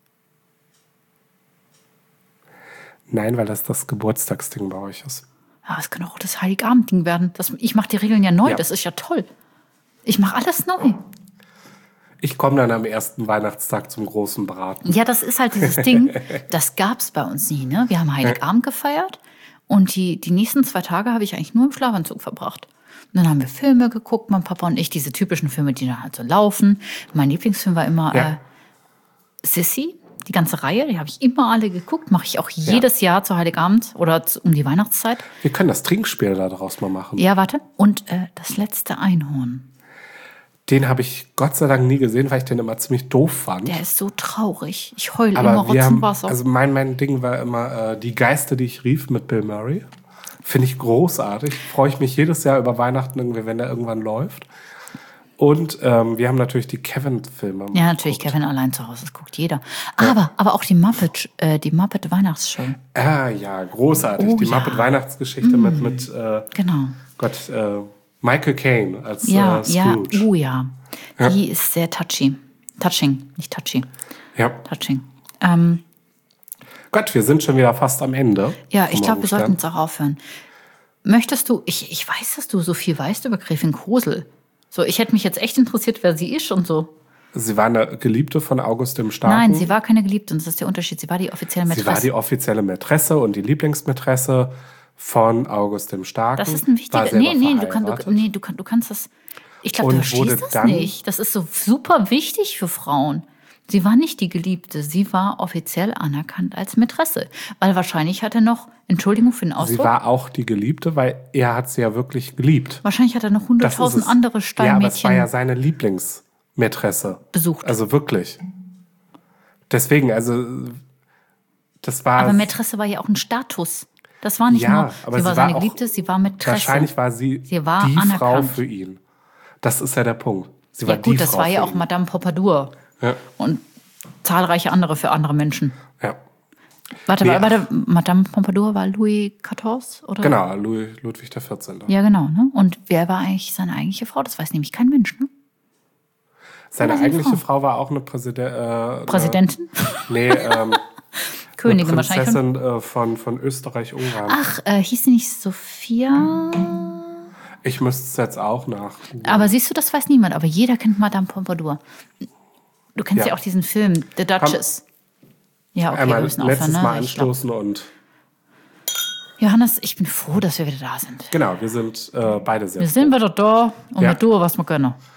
Nein, weil das das Geburtstagsding bei euch ist. Ja, es kann auch das Heiligabendding werden. Das, ich mache die Regeln ja neu, Ja. das ist ja toll. Ich mache alles neu. Ich komme dann am ersten Weihnachtstag zum großen Braten. Ja, das ist halt dieses Ding, das gab es bei uns nie. Ne? Wir haben Heiligabend gefeiert und die, die nächsten zwei Tage habe ich eigentlich nur im Schlafanzug verbracht. Und dann haben wir Filme geguckt, mein Papa und ich, diese typischen Filme, die dann halt so laufen. Mein Lieblingsfilm war immer Ja. äh, Sissy, die ganze Reihe, die habe ich immer alle geguckt, mache ich auch jedes Jahr zu Heiligabend oder zu, um die Weihnachtszeit. Wir können das Trinkspiel da draus mal machen. Ja, warte. Und äh, das letzte Einhorn. Den habe ich Gott sei Dank nie gesehen, weil ich den immer ziemlich doof fand. Der ist so traurig. Ich heule immer Aber wir haben, Rotzenwasser. also mein, mein Ding war immer äh, Die Geister, die ich rief mit Bill Murray. Finde ich großartig. Freue ich mich jedes Jahr über Weihnachten, irgendwie, wenn der irgendwann läuft. Und ähm, wir haben natürlich die Kevin-Filme. Ja, natürlich, geguckt. Kevin allein zu Hause, das guckt jeder. Aber, aber auch die Muppet, äh, die Muppet Weihnachtsshow. Ah ja, großartig. Oh, die ja. Muppet Weihnachtsgeschichte mit, mit äh, Genau. Gott, äh, Michael Caine als Ja, äh, ja, Scrooge. oh ja. Die ist sehr touchy. Touching, nicht touchy. Ja. Touching. Ähm, Gott, wir sind schon wieder fast am Ende. ja, vom ich glaube, wir sollten Morgenstern. jetzt auch aufhören. Möchtest du, ich, ich weiß, dass du so viel weißt über Gräfin Kosel. So, ich hätte mich jetzt echt interessiert, wer sie ist und so. Sie war eine Geliebte von August dem Starken. Nein, sie war keine Geliebte und das ist der Unterschied. Sie war die offizielle Sie war Mätresse. die offizielle Mätresse und die Lieblingsmätresse von August dem Starken. Das ist ein War wichtiger. selber Nee, nee, du, kann, du, verheiratet. nee du, kann, du kannst das. Ich glaube, du verstehst das dann, nicht. Das ist so super wichtig für Frauen. Sie war nicht die Geliebte, sie war offiziell anerkannt als Mätresse. Weil wahrscheinlich hat er noch, Entschuldigung für den Ausdruck. Sie war auch die Geliebte, weil er hat sie ja wirklich geliebt. Wahrscheinlich hat er noch hunderttausend andere Stallmädchen. Ja, aber es war ja seine Lieblingsmätresse. Besucht. Also wirklich. Deswegen, also das war... Aber Mätresse war ja auch ein Status. Das war nicht ja, nur, aber sie war sie war seine auch, Geliebte, sie war Mätresse. Wahrscheinlich war sie, sie war die anerkannt. Frau für ihn. Das ist ja der Punkt. Sie war Ja gut, die das Frau war ja für auch ihn. Madame Pompadour. Ja. Und zahlreiche andere für andere Menschen. Ja. Warte, Nee, war, warte, Madame Pompadour war Louis vierzehn? Oder? Genau, Louis, Ludwig der vierzehnte. Ja, genau. Ne? Und wer war eigentlich seine eigentliche Frau? Das weiß nämlich kein Mensch, ne? Seine Oder seine eigentliche Frau? Frau war auch eine Präsidentin. Äh, Präsidentin? Nee, ähm, Königin eine wahrscheinlich. Prinzessin äh, von, von Österreich-Ungarn. Ach, äh, hieß sie nicht Sophia? Ich müsste es jetzt auch nach. Aber siehst du, das weiß niemand. Aber jeder kennt Madame Pompadour. Du kennst ja, Ja. auch diesen Film, The Duchess. Ja, okay, wir Einmal müssen letztes aufhören, ne? Mal Ich glaub- anstoßen und Johannes, ich bin froh, dass wir wieder da sind. genau, wir sind äh, beide sehr Wir sind wieder da und Ja. wir tun, was wir können.